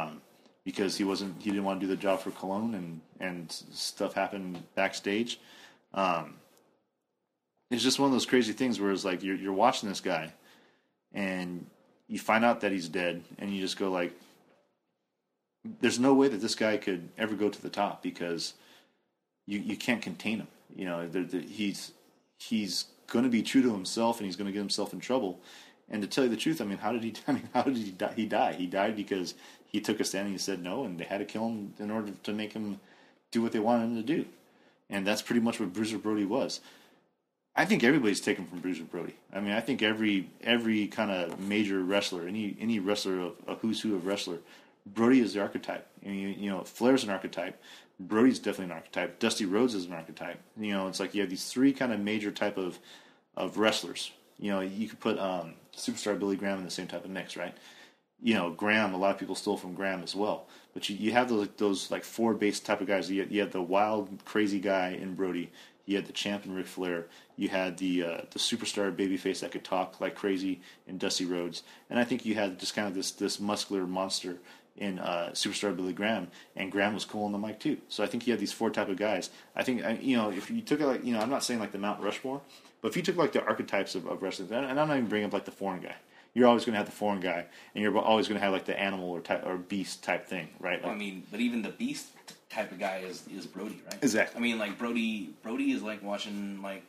because he didn't want to do the job for Cologne, and stuff happened backstage. It's just one of those crazy things where it's like you're watching this guy, and you find out that he's dead, and you just go like, "There's no way that this guy could ever go to the top because you can't contain him. You know, he's going to be true to himself, and he's going to get himself in trouble." And to tell you the truth, I mean, how did he die? He died. He died because he took a stand and he said no, and they had to kill him in order to make him do what they wanted him to do. And that's pretty much what Bruiser Brody was. I think everybody's taken from Bruiser Brody. I mean, I think every kind of major wrestler, any wrestler of a who's who of wrestler, Brody is the archetype. I mean, you know, Flair's an archetype. Brody's definitely an archetype. Dusty Rhodes is an archetype. You know, it's like you have these three kind of major type of wrestlers. You know, you could put Superstar Billy Graham in the same type of mix, right? You know, Graham, a lot of people stole from Graham as well. But you have those like four base type of guys. You had the wild, crazy guy in Brody. You had the champ in Ric Flair. You had the superstar babyface that could talk like crazy in Dusty Rhodes. And I think you had just kind of this muscular monster in Superstar Billy Graham. And Graham was cool on the mic too. So I think you had these four type of guys. I think, you know, if you took it like, you know, I'm not saying like the Mount Rushmore, but if you took like the archetypes of wrestling, and I'm not even bringing up like the foreign guy. You're always going to have the foreign guy, and you're always going to have like the animal or beast type thing, right? Like, I mean, but even the beast type of guy is Brody, right? Exactly. I mean, like Brody is like watching like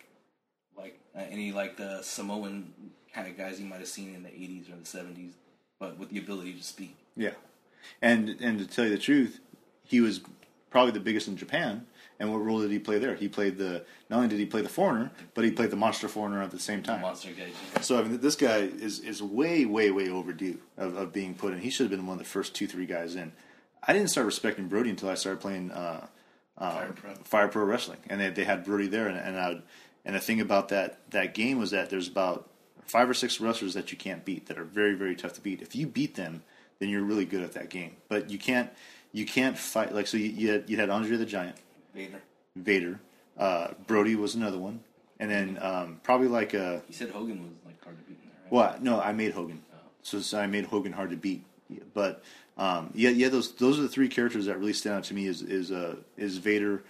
any like the Samoan kind of guys you might have seen in the 80s or the 70s, but with the ability to speak. Yeah, and to tell you the truth, he was probably the biggest in Japan. And what role did he play there? He played not only did he play the foreigner, but he played the monster foreigner at the same time. Monster guy. So I mean, this guy is way overdue of being put in. He should have been one of the first 2-3 guys in. I didn't start respecting Brody until I started playing Fire Pro Wrestling, and they had Brody there. And the thing about that game was that there's about 5 or 6 wrestlers that you can't beat that are very, very tough to beat. If you beat them, then you're really good at that game. But you can't fight like so. You had Andre the Giant. Vader. Brody was another one. And then probably like You said Hogan was like hard to beat in there, right? Well, no, I made Hogan. Oh. So I made Hogan hard to beat. But yeah, those are the 3 characters that really stand out to me is Vader,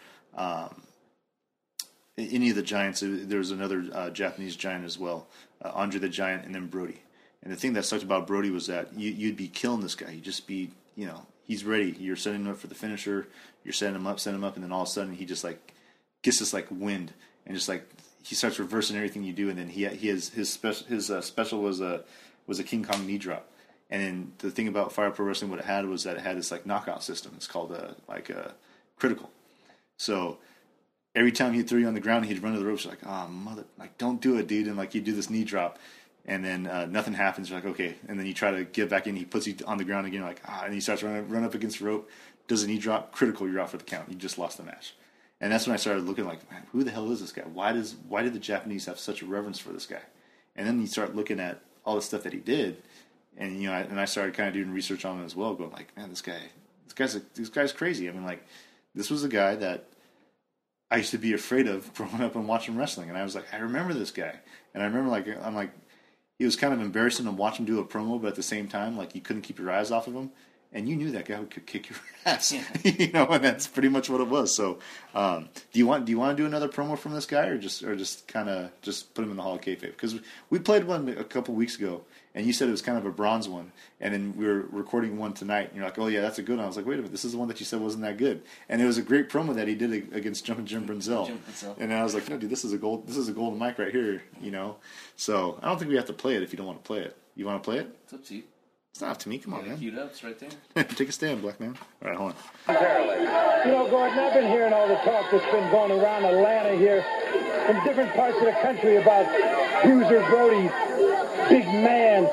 any of the giants. There was another Japanese giant as well, Andre the Giant, and then Brody. And the thing that sucked about Brody was that you'd be killing this guy. You'd just be, you know, he's ready. You're setting him up for the finisher. You're setting him up, and then all of a sudden he just like gets this like wind, and just like he starts reversing everything you do, and then his special was a King Kong knee drop. And then the thing about Fire Pro Wrestling, what it had was that it had this like knockout system. It's called a critical. So every time he'd throw you on the ground, he'd run to the ropes. You're like, oh mother, like don't do it, dude. And like you do this knee drop. And then nothing happens. You're like, okay. And then you try to get back in. He puts you on the ground again. You're like, and he starts run up against the rope. Does a knee drop? Critical. You're out for the count. You just lost the match. And that's when I started looking like, man, who the hell is this guy? Why did the Japanese have such a reverence for this guy? And then you start looking at all the stuff that he did, and you know, I started kind of doing research on him as well, going like, man, this guy's crazy. I mean, like, this was a guy that I used to be afraid of growing up and watching wrestling, and I was like, I remember this guy, and I remember I'm like. It was kind of embarrassing to watch him do a promo, but at the same time, like you couldn't keep your eyes off of him, and you knew that guy would kick your ass, yeah. You know, and that's pretty much what it was. So, do you want to do another promo from this guy, or just kind of just put him in the Hall of Kayfabe? Because we played one a couple weeks ago, and you said it was kind of a bronze one, and then we were recording one tonight, and you're like, oh yeah, that's a good one. I was like, wait a minute, this is the one that you said wasn't that good, and it was a great promo that he did against Jumpin' Jim Brunzell. And I was like, no, dude, this is a golden mic right here, you know. So I don't think we have to play it if you don't want to play it. You want to play it? It's up to you. It's not up to me. Come on, man. Queued up, it's right there. Take a stand, black man. All right, hold on. You know, Gordon, I've been hearing all the talk that's been going around Atlanta here in different parts of the country about Bruiser Brody, big man,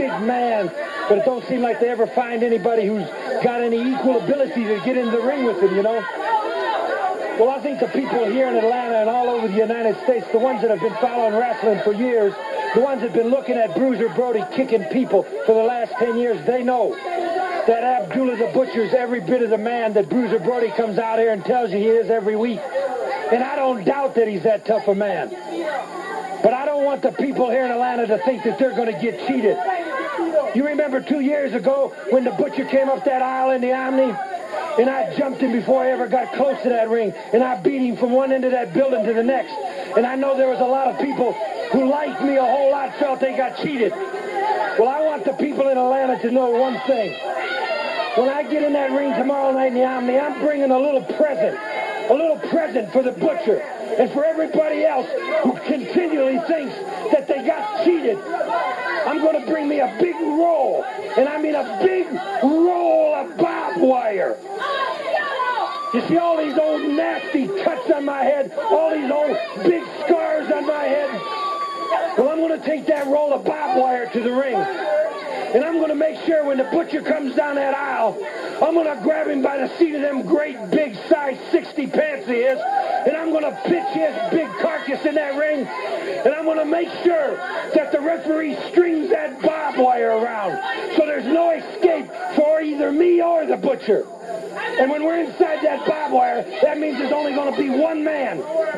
but it don't seem like they ever find anybody who's got any equal ability to get in the ring with him, you know? Well, I think the people here in Atlanta and all over the United States, the ones that have been following wrestling for years, the ones that have been looking at Bruiser Brody kicking people for the last 10 years, they know that Abdullah the Butcher's every bit of the man that Bruiser Brody comes out here and tells you he is every week. And I don't doubt that he's that tough a man. But I don't want the people here in Atlanta to think that they're going to get cheated. You remember 2 years ago when the Butcher came up that aisle in the Omni? and I jumped him before I ever got close to that ring, and I beat him from one end of that building to the next. And I know there was a lot of people who liked me a whole lot felt they got cheated. Well, I want the people in Atlanta to know one thing. When I get in that ring tomorrow night in the Omni, I'm bringing a little present for the Butcher and for everybody else who continually thinks that they got cheated. I'm going to bring me a big roll, and I mean a big roll of barbed wire. You see all these old nasty cuts on my head, all these old big scars on my head? Well, I'm going to take that roll of barbed wire to the ring. And I'm going to make sure when the Butcher comes down that aisle, I'm going to grab him by the seat of them great big size 60 pants he is, and I'm going to pitch his big carcass in that ring, and I'm going to make sure that the referee strings that barbed wire around so there's no escape for either me or the Butcher. And when we're inside that barbed wire, that means there's only going to be one man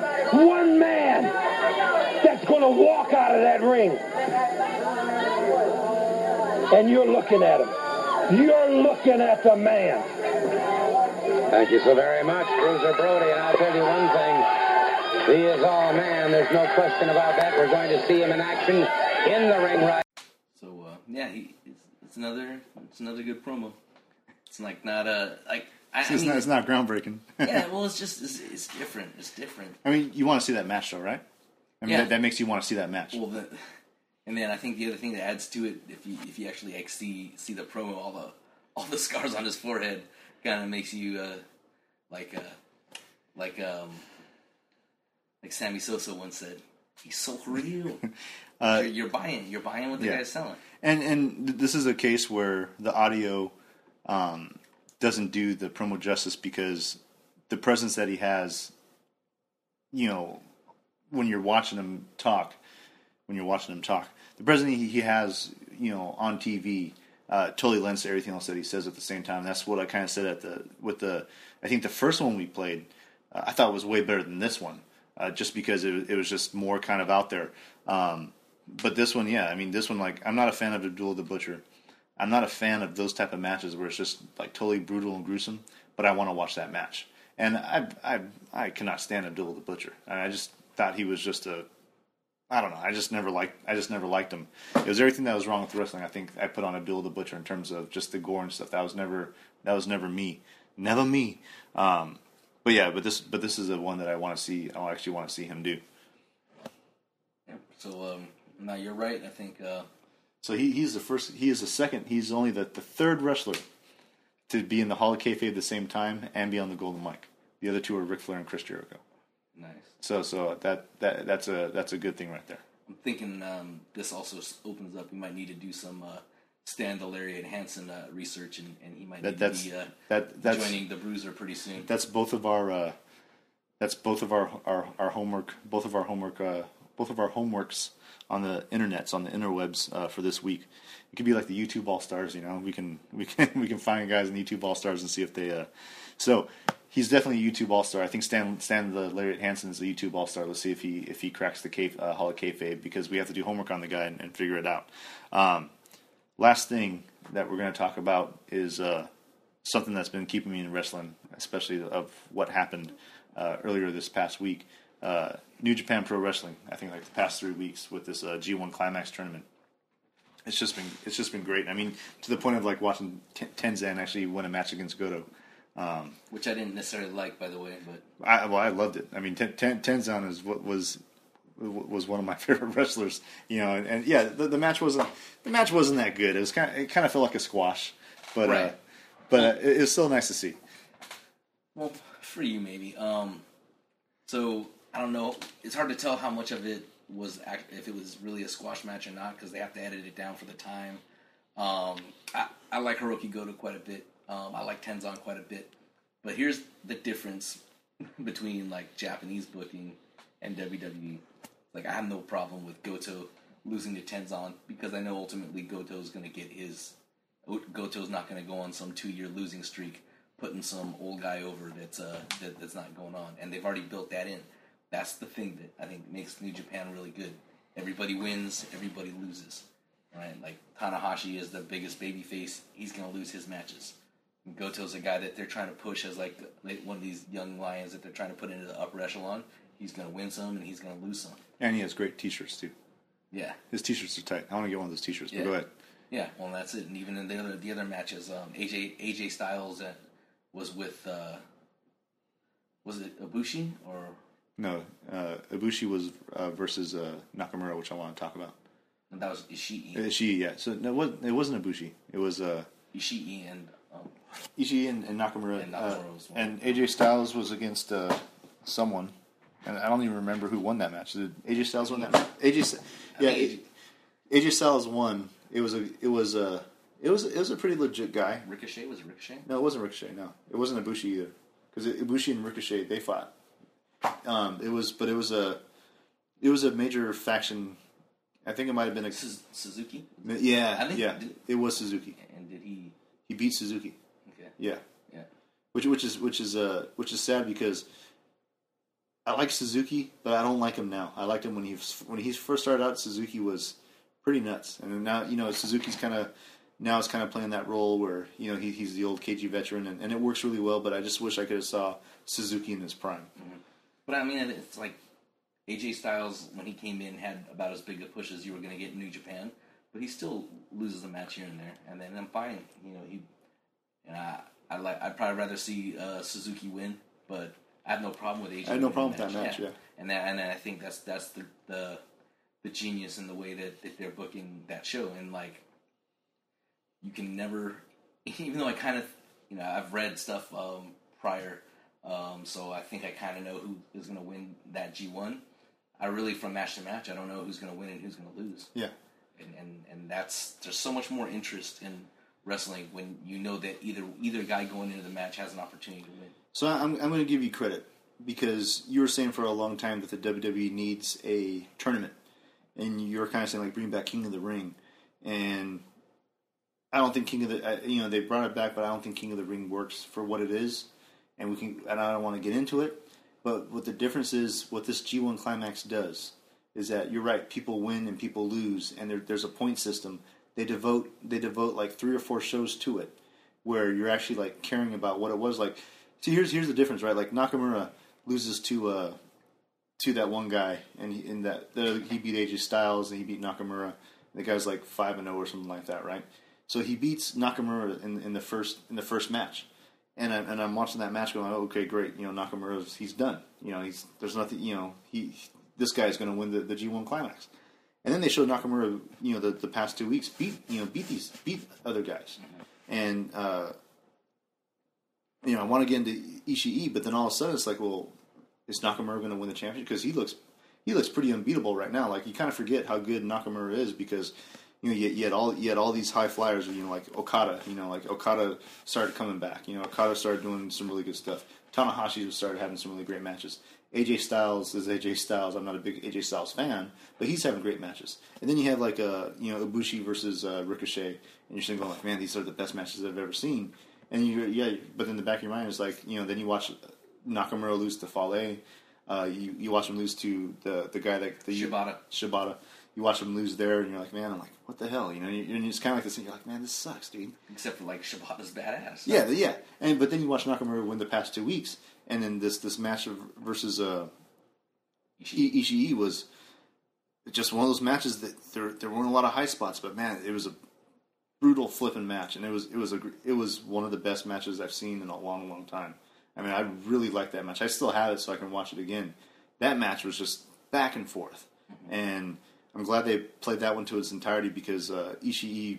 that's going to walk out of that ring. And you're looking at him. You're looking at the man. Thank you so very much, Bruiser Brody. And I'll tell you one thing. He is all man. There's no question about that. We're going to see him in action in the ring right. So, yeah, it's another good promo. It's like not a... It's not groundbreaking. Yeah, well, it's different. It's different. I mean, you want to see that match, though, right? I mean, yeah. that makes you want to see that match. Well, and then I think the other thing that adds to it, if you actually see the promo, all the scars on his forehead, kind of makes you like Sammy Sosa once said, he's so real. You're buying what the guy's selling. And this is a case where the audio doesn't do the promo justice because the presence that he has, you know, when you're watching him talk, the presence he has, you know, on TV totally lends to everything else that he says at the same time. That's what I kind of said I think the first one we played, I thought was way better than this one, just because it was just more kind of out there. But this one, yeah, I mean, this one, like, I'm not a fan of the Duel of the Butcher. I'm not a fan of those type of matches where it's just like totally brutal and gruesome, but I want to watch that match. And I cannot stand a Duel of the Butcher. I just thought he was just I don't know. I just never liked him. It was everything that was wrong with wrestling. I think I put on a Duel of the Butcher in terms of just the gore and stuff. That was never me. Never me. But this is the one that I want to see. I actually want to see him do. Yeah. So now you're right. I think. So he's the first. He is the second. He's only the third wrestler to be in the Hall of Kayfabe at the same time and be on the Golden Mic. The other two are Ric Flair and Chris Jericho. Nice. So that's a good thing right there. I'm thinking this also opens up. We might need to do some Stan the Lariat Hansen research, and he might need to be joining the Bruiser pretty soon. That's both of our homework. Both of our homeworks on the internets, on the interwebs for this week. It could be like the YouTube All Stars. You know, we can find guys in the YouTube All Stars and see if they. So he's definitely a YouTube All Star. I think Stan the Lariat Hansen is the YouTube All Star. Let's see if he cracks the Hall of Kayfabe, because we have to do homework on the guy and figure it out. Last thing that we're going to talk about is something that's been keeping me in wrestling, especially of what happened earlier this past week. New Japan Pro Wrestling, I think like the past 3 weeks with this G1 Climax tournament. It's just been great. I mean, to the point of like watching Tenzan actually win a match against Goto. Which I didn't necessarily like, by the way, but I loved it. I mean, Tenzan was one of my favorite wrestlers, you know, and yeah, the match wasn't that good. It kind of felt like a squash, but right. It was still nice to see. Well, for you maybe. So I don't know. It's hard to tell how much of it was if it was really a squash match or not, because they have to edit it down for the time. I like Hiroki Goto quite a bit. I like Tenzan quite a bit. But here's the difference between like Japanese booking and WWE. Like, I have no problem with Goto losing to Tenzan, because I know ultimately Goto's going to get his. Goto's not going to go on some 2-year losing streak, putting some old guy over that's not going on, and they've already built that in. That's the thing that I think makes New Japan really good. Everybody wins, everybody loses, right? Like Tanahashi is the biggest babyface; he's going to lose his matches. Goto's a guy that they're trying to push as like one of these young lions that they're trying to put into the upper echelon. He's going to win some and he's going to lose some. And he has great T-shirts too. Yeah, his T-shirts are tight. I want to get one of those T-shirts. Yeah. But go ahead. Yeah, well, that's it. And even in the other matches, AJ Styles was with was it Ibushi or No, Ibushi was versus Nakamura, which I want to talk about. and that was Ishii. Ishii, yeah. So no, it wasn't Ibushi. It was Ishii and Ishii and Nakamura. And Nakamura was one. And AJ Styles was against someone, and I don't even remember who won that match. Did AJ Styles win that match? AJ Styles won. It was a pretty legit guy. Ricochet. Was it Ricochet? No, it wasn't Ricochet. No, it wasn't Ibushi either. Because Ibushi and Ricochet, they fought. It was a major faction. I think it might have been a Suzuki. Yeah, I think it was Suzuki. And did he? He beat Suzuki. Okay. Yeah. Yeah. Which is sad because I like Suzuki, but I don't like him now. I liked him when he first started out. Suzuki was pretty nuts, and now Suzuki's kind of playing that role where he's the old KG veteran, and it works really well. But I just wish I could have saw Suzuki in his prime. Mm-hmm. But I mean, it's like AJ Styles when he came in had about as big a push as you were going to get in New Japan, but he still loses a match here and there, and then I'm fine. I'd probably rather see Suzuki win, but I have no problem with AJ. I had no problem with that match. Yeah. And I think that's the genius in the way that they're booking that show, and like you can never, even though I kind of I've read stuff prior, so I think I kind of know who is going to win that G1. I really, from match to match, I don't know who's going to win and who's going to lose. Yeah. And there's so much more interest in wrestling when you know that either guy going into the match has an opportunity to win. So I'm going to give you credit because you were saying for a long time that the WWE needs a tournament, and you were kind of saying like bring back King of the Ring, and I don't think King of the they brought it back, but I don't think King of the Ring works for what it is, and I don't want to get into it, but what the difference is, what this G1 Climax does is that you're right, people win and people lose, and there's a point system. They devote like 3 or 4 shows to it, where you're actually like caring about what it was like. See, here's the difference, right? Like Nakamura loses to that one guy, and he beat AJ Styles and he beat Nakamura. The guy's like 5-0 or something like that, right? So he beats Nakamura in the first match, and I'm watching that match going, oh, okay, great, Nakamura's he's done. There's nothing, this guy's going to win the G1 Climax. And then they showed Nakamura, the past 2 weeks beat other guys, and I want to get into Ishii, but then all of a sudden it's like, well, is Nakamura going to win the championship? Because he looks pretty unbeatable right now. Like you kind of forget how good Nakamura is because you had all these high flyers, like Okada. Like Okada started coming back. Okada started doing some really good stuff. Tanahashi started having some really great matches. AJ Styles is AJ Styles. I'm not a big AJ Styles fan, but he's having great matches. And then you have like Ibushi versus Ricochet, and you're sitting going like, man, these are the best matches I've ever seen. And but in the back of your mind it's like, then you watch Nakamura lose to Fale. You watch him lose to the guy that Shibata. You watch him lose there, and you're like, man, I'm like, what the hell? And it's kind of like this thing. You're like, man, this sucks, dude. Except for like Shibata's badass. Yeah. But then you watch Nakamura win the past 2 weeks, and then this match versus Ishii was just one of those matches that there weren't a lot of high spots, but man, it was a brutal flipping match, and it was one of the best matches I've seen in a long, long time. I mean, I really liked that match. I still have it, so I can watch it again. That match was just back and forth, and I'm glad they played that one to its entirety because Ishii,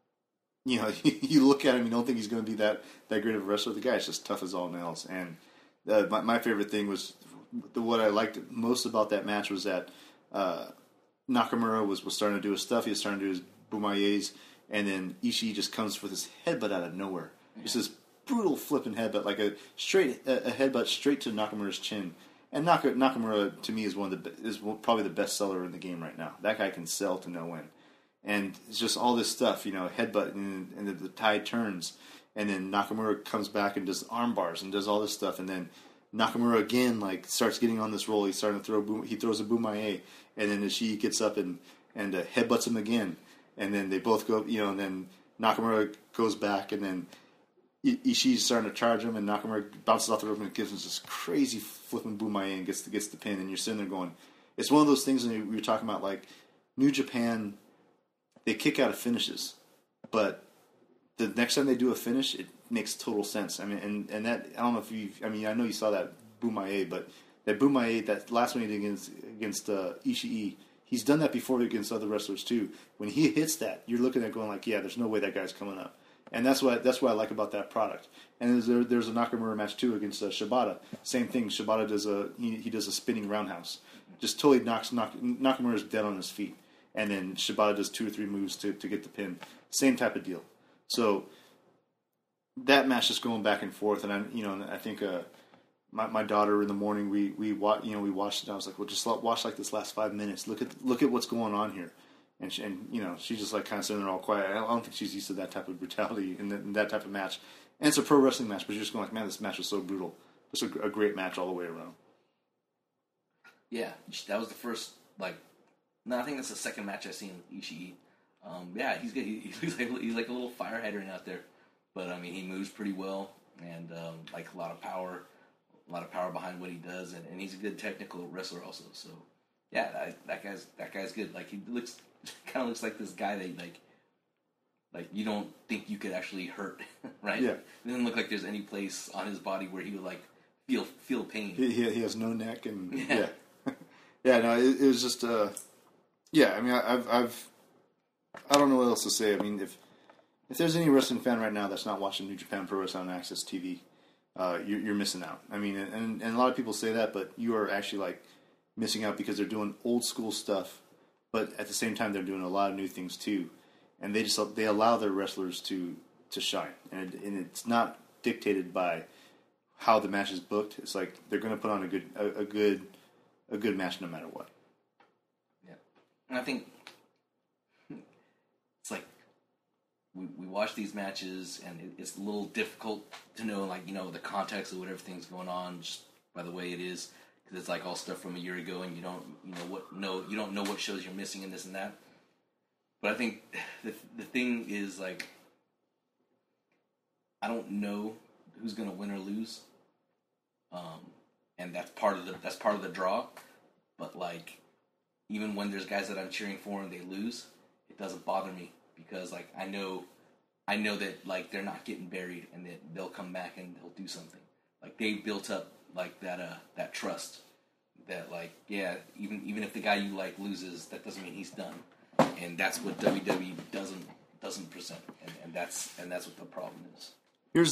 you look at him, you don't think he's going to be that great of a wrestler. The guy's just tough as all nails. And my favorite thing was what I liked most about that match was that Nakamura was starting to do his stuff. He was starting to do his bumayes, and then Ishii just comes with his headbutt out of nowhere. Just this brutal flipping headbutt, like a headbutt straight to Nakamura's chin. And Nakamura, to me, is probably the best seller in the game right now. That guy can sell to no end. And it's just all this stuff, headbutt, and the tide turns. And then Nakamura comes back and does arm bars and does all this stuff. And then Nakamura, again, like, starts getting on this roll. He's starting to he throws a bumaye. And then Ishii gets up and headbutts him again. And then they both go, and then Nakamura goes back. And then Ishii's starting to charge him, and Nakamura bounces off the rope and gives him this crazy flipping bumae and gets the pin, and you're sitting there going, it's one of those things when you're talking about, like, New Japan, they kick out of finishes, but the next time they do a finish, it makes total sense. I mean, and that, I don't know if I know you saw that bumae, but that bumae, that last one he did against Ishii, he's done that before against other wrestlers too. When he hits that, you're looking at going like, yeah, there's no way that guy's coming up. And that's what I like about that product. And there's a Nakamura match too against Shibata. Same thing. Shibata does he does a spinning roundhouse. Just totally knocks Nakamura's dead on his feet. And then Shibata does 2 or 3 moves to get the pin. Same type of deal. So that match just going back and forth. And I think my daughter in the morning we watched it. And I was like, well, just watch like this last 5 minutes. Look at what's going on here. And she's just like kind of sitting there all quiet. I don't think she's used to that type of brutality in that type of match. And it's a pro wrestling match, but you're just going like, man, this match was so brutal. Just a great match all the way around. Yeah, that was the first, like, no, I think that's the second match I've seen with Ishii. Yeah, he's good. He's like a little fire hydrant out there. But, I mean, he moves pretty well and, like, a lot of power behind what he does. And he's a good technical wrestler also. So, yeah, that guy's good. Like, he kind of looks like this guy that, like you don't think you could actually hurt, right? Yeah. It doesn't look like there's any place on his body where he would, like, feel pain. He has no neck and, yeah. Yeah, no, it was just, yeah, I mean, I don't know what else to say. I mean, if there's any wrestling fan right now that's not watching New Japan Pro Wrestling on Access TV, you're missing out. I mean, and a lot of people say that, but you are actually, like, missing out because they're doing old school stuff, but at the same time they're doing a lot of new things too, and they allow their wrestlers to shine, and it's not dictated by how the match is booked. It's like they're going to put on a good match no matter what. Yeah, and I think it's like we watch these matches, and it's a little difficult to know, like, the context of what everything's going on just by the way it is. Because it's like all stuff from a year ago, and you don't know what shows you're missing and this and that. But I think the thing is, like, I don't know who's gonna win or lose, and that's part of the draw. But, like, even when there's guys that I'm cheering for and they lose, it doesn't bother me because, like, I know that, like, they're not getting buried and that they'll come back and they'll do something. Like, they built up, like, that trust that, like, yeah, even if the guy you like loses, that doesn't mean he's done, and that's what WWE doesn't present, and that's what the problem is. Here's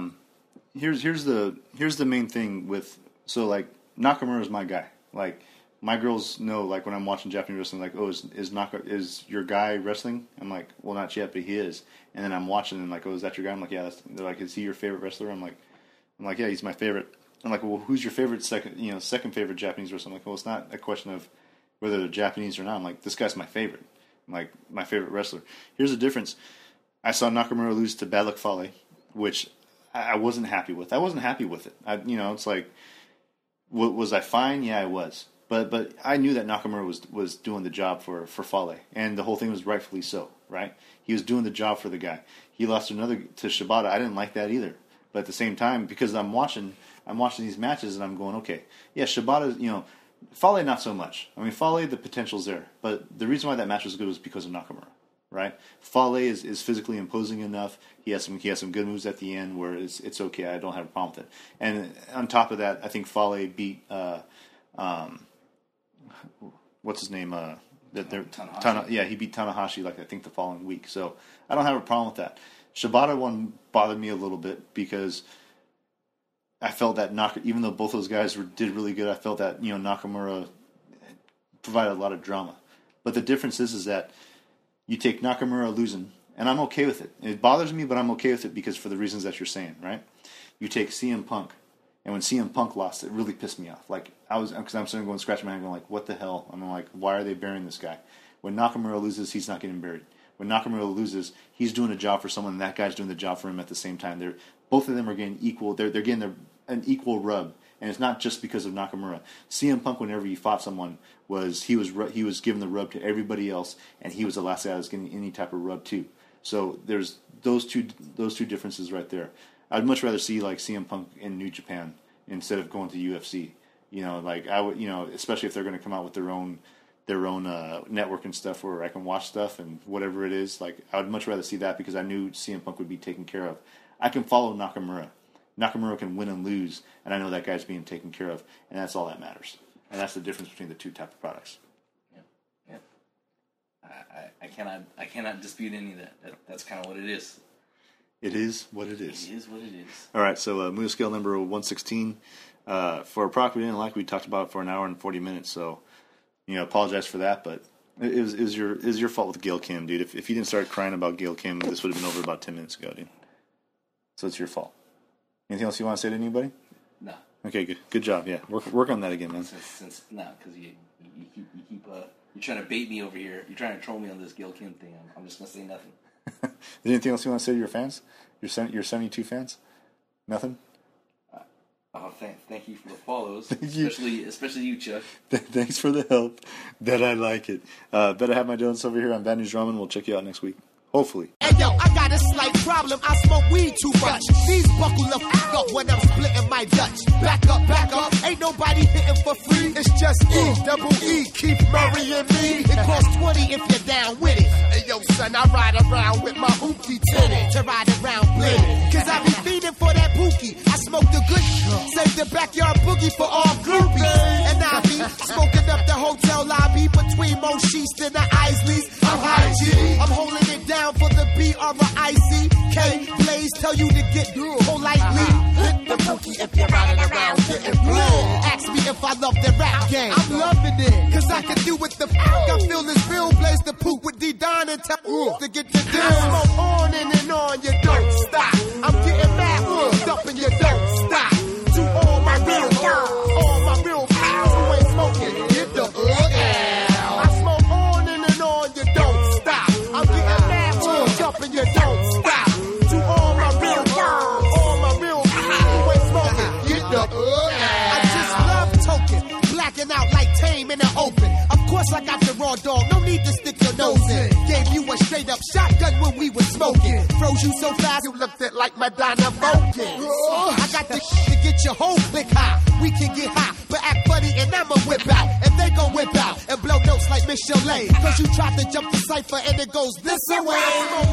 the main thing with, so, like, Nakamura is my guy. Like, my girls know, like, when I'm watching Japanese wrestling, like, oh, is your guy wrestling? I'm like, well, not yet, but he is. And then I'm watching and like, oh, is that your guy? I'm like, yeah. They're like, is he your favorite wrestler? I'm like, yeah, he's my favorite. I'm like, well, who's your favorite second favorite Japanese wrestler? I'm like, well, it's not a question of whether they're Japanese or not. I'm like, this guy's my favorite. I'm like, my favorite wrestler. Here's the difference. I saw Nakamura lose to Bad Luck Fale, which I wasn't happy with. I wasn't happy with it. It's like, was I fine? Yeah, I was. But I knew that Nakamura was doing the job for Fale, and the whole thing was rightfully so, right? He was doing the job for the guy. He lost to Shibata. I didn't like that either. But at the same time, because I'm watching these matches and I'm going, okay, yeah, Shibata, Fale not so much. I mean, Fale, the potential's there. But the reason why that match was good was because of Nakamura, right? Fale is physically imposing enough. He has some good moves at the end where it's okay. I don't have a problem with it. And on top of that, I think Fale beat what's his name? Tanahashi. He beat Tanahashi I think the following week. So I don't have a problem with that. Shibata one bothered me a little bit because I felt that even though both those guys did really good, I felt that Nakamura provided a lot of drama. But the difference is that you take Nakamura losing, and I'm okay with it. It bothers me, but I'm okay with it because for the reasons that you're saying, right? You take CM Punk, and when CM Punk lost, it really pissed me off. Because I'm sitting going scratching my head, going like, what the hell? I'm like, why are they burying this guy? When Nakamura loses, he's not getting buried. When Nakamura loses, he's doing a job for someone, and that guy's doing the job for him at the same time. Both of them are getting equal. They're getting an equal rub, and it's not just because of Nakamura. CM Punk, whenever he fought someone, he was giving the rub to everybody else, and he was the last guy that was getting any type of rub too. So there's those two differences right there. I'd much rather see like CM Punk in New Japan instead of going to UFC. You know, like I would, you know, especially if they're going to come out with their own network and stuff where I can watch stuff and whatever it is. Like I would much rather see that because I knew CM Punk would be taken care of. I can follow Nakamura. Nakamura can win and lose, and I know that guy's being taken care of, and that's all that matters. And that's the difference between the two type of products. Yeah. I cannot dispute any of that. That's kind of what it is. It is what it is. It is what it is. All right, so Muda Scale number 116. For a product we didn't like, we talked about it for an hour and 40 minutes, so, you know, apologize for that, but it was your fault with Gail Kim, dude. If you didn't start crying about Gail Kim, this would have been over about 10 minutes ago, dude. So it's your fault. Anything else you want to say to anybody? No. Okay, good job. Yeah, work on that again, man. Since because you keep you're trying to bait me over here. You're trying to troll me on this Gail Kim thing. I'm just gonna say nothing. Is there anything else you want to say to your fans? Your 72 fans? Nothing. Thank you for the follows, you. especially you, Chuck. Thanks for the help. Bet I like it. Bet I have my donuts over here. I'm Bad News Drummond. We'll check you out next week. Hopefully. Hey yo, I got a slight problem. I smoke weed too much. These buckle the fuck up when I'm splitting my Dutch. Back up. Ain't nobody hitting for free. It's just E-double-E. Keith Murray and me. It costs 20 if you're down with it. Hey yo, son, I ride around with my hoopty tinted to ride around blended. Cause I be feeding for that pookie. I smoke the good. Save the backyard boogie for all groupies. And I be smoking up the hotel lobby between Moshe's and the Isleys. I'm high G. I'm holding it down for the B-R-I-C-K. Blaze tell you to get politely. Hit the bookie if you're riding around getting blue. Ask me if I love the rap game. I'm loving it, cause I can do with the fuck. I feel this real Blaze the poop with D-Don and tell to get the deal. I smoke on and on, you don't stop. I'm getting mad, up and you don't stop. To all my real pals who ain't smoking, get the L. I smoke on and on, you don't stop. I'm getting mad, up and you don't stop. To all my real pals who ain't smoking, get the L. I just love toking, blacking out like Tame in the open. Of course I got the raw dog, no need to stick your nose in. Gave you a straight up shotgun when we was smoking. Froze you so fast you looked at like Madonna Vulcan. I got the to get your whole click high. We can get high, but act funny and I'ma whip out. And they gon' whip out and blow notes like Miss Chalet. Cause you tried to jump the cipher and it goes this away.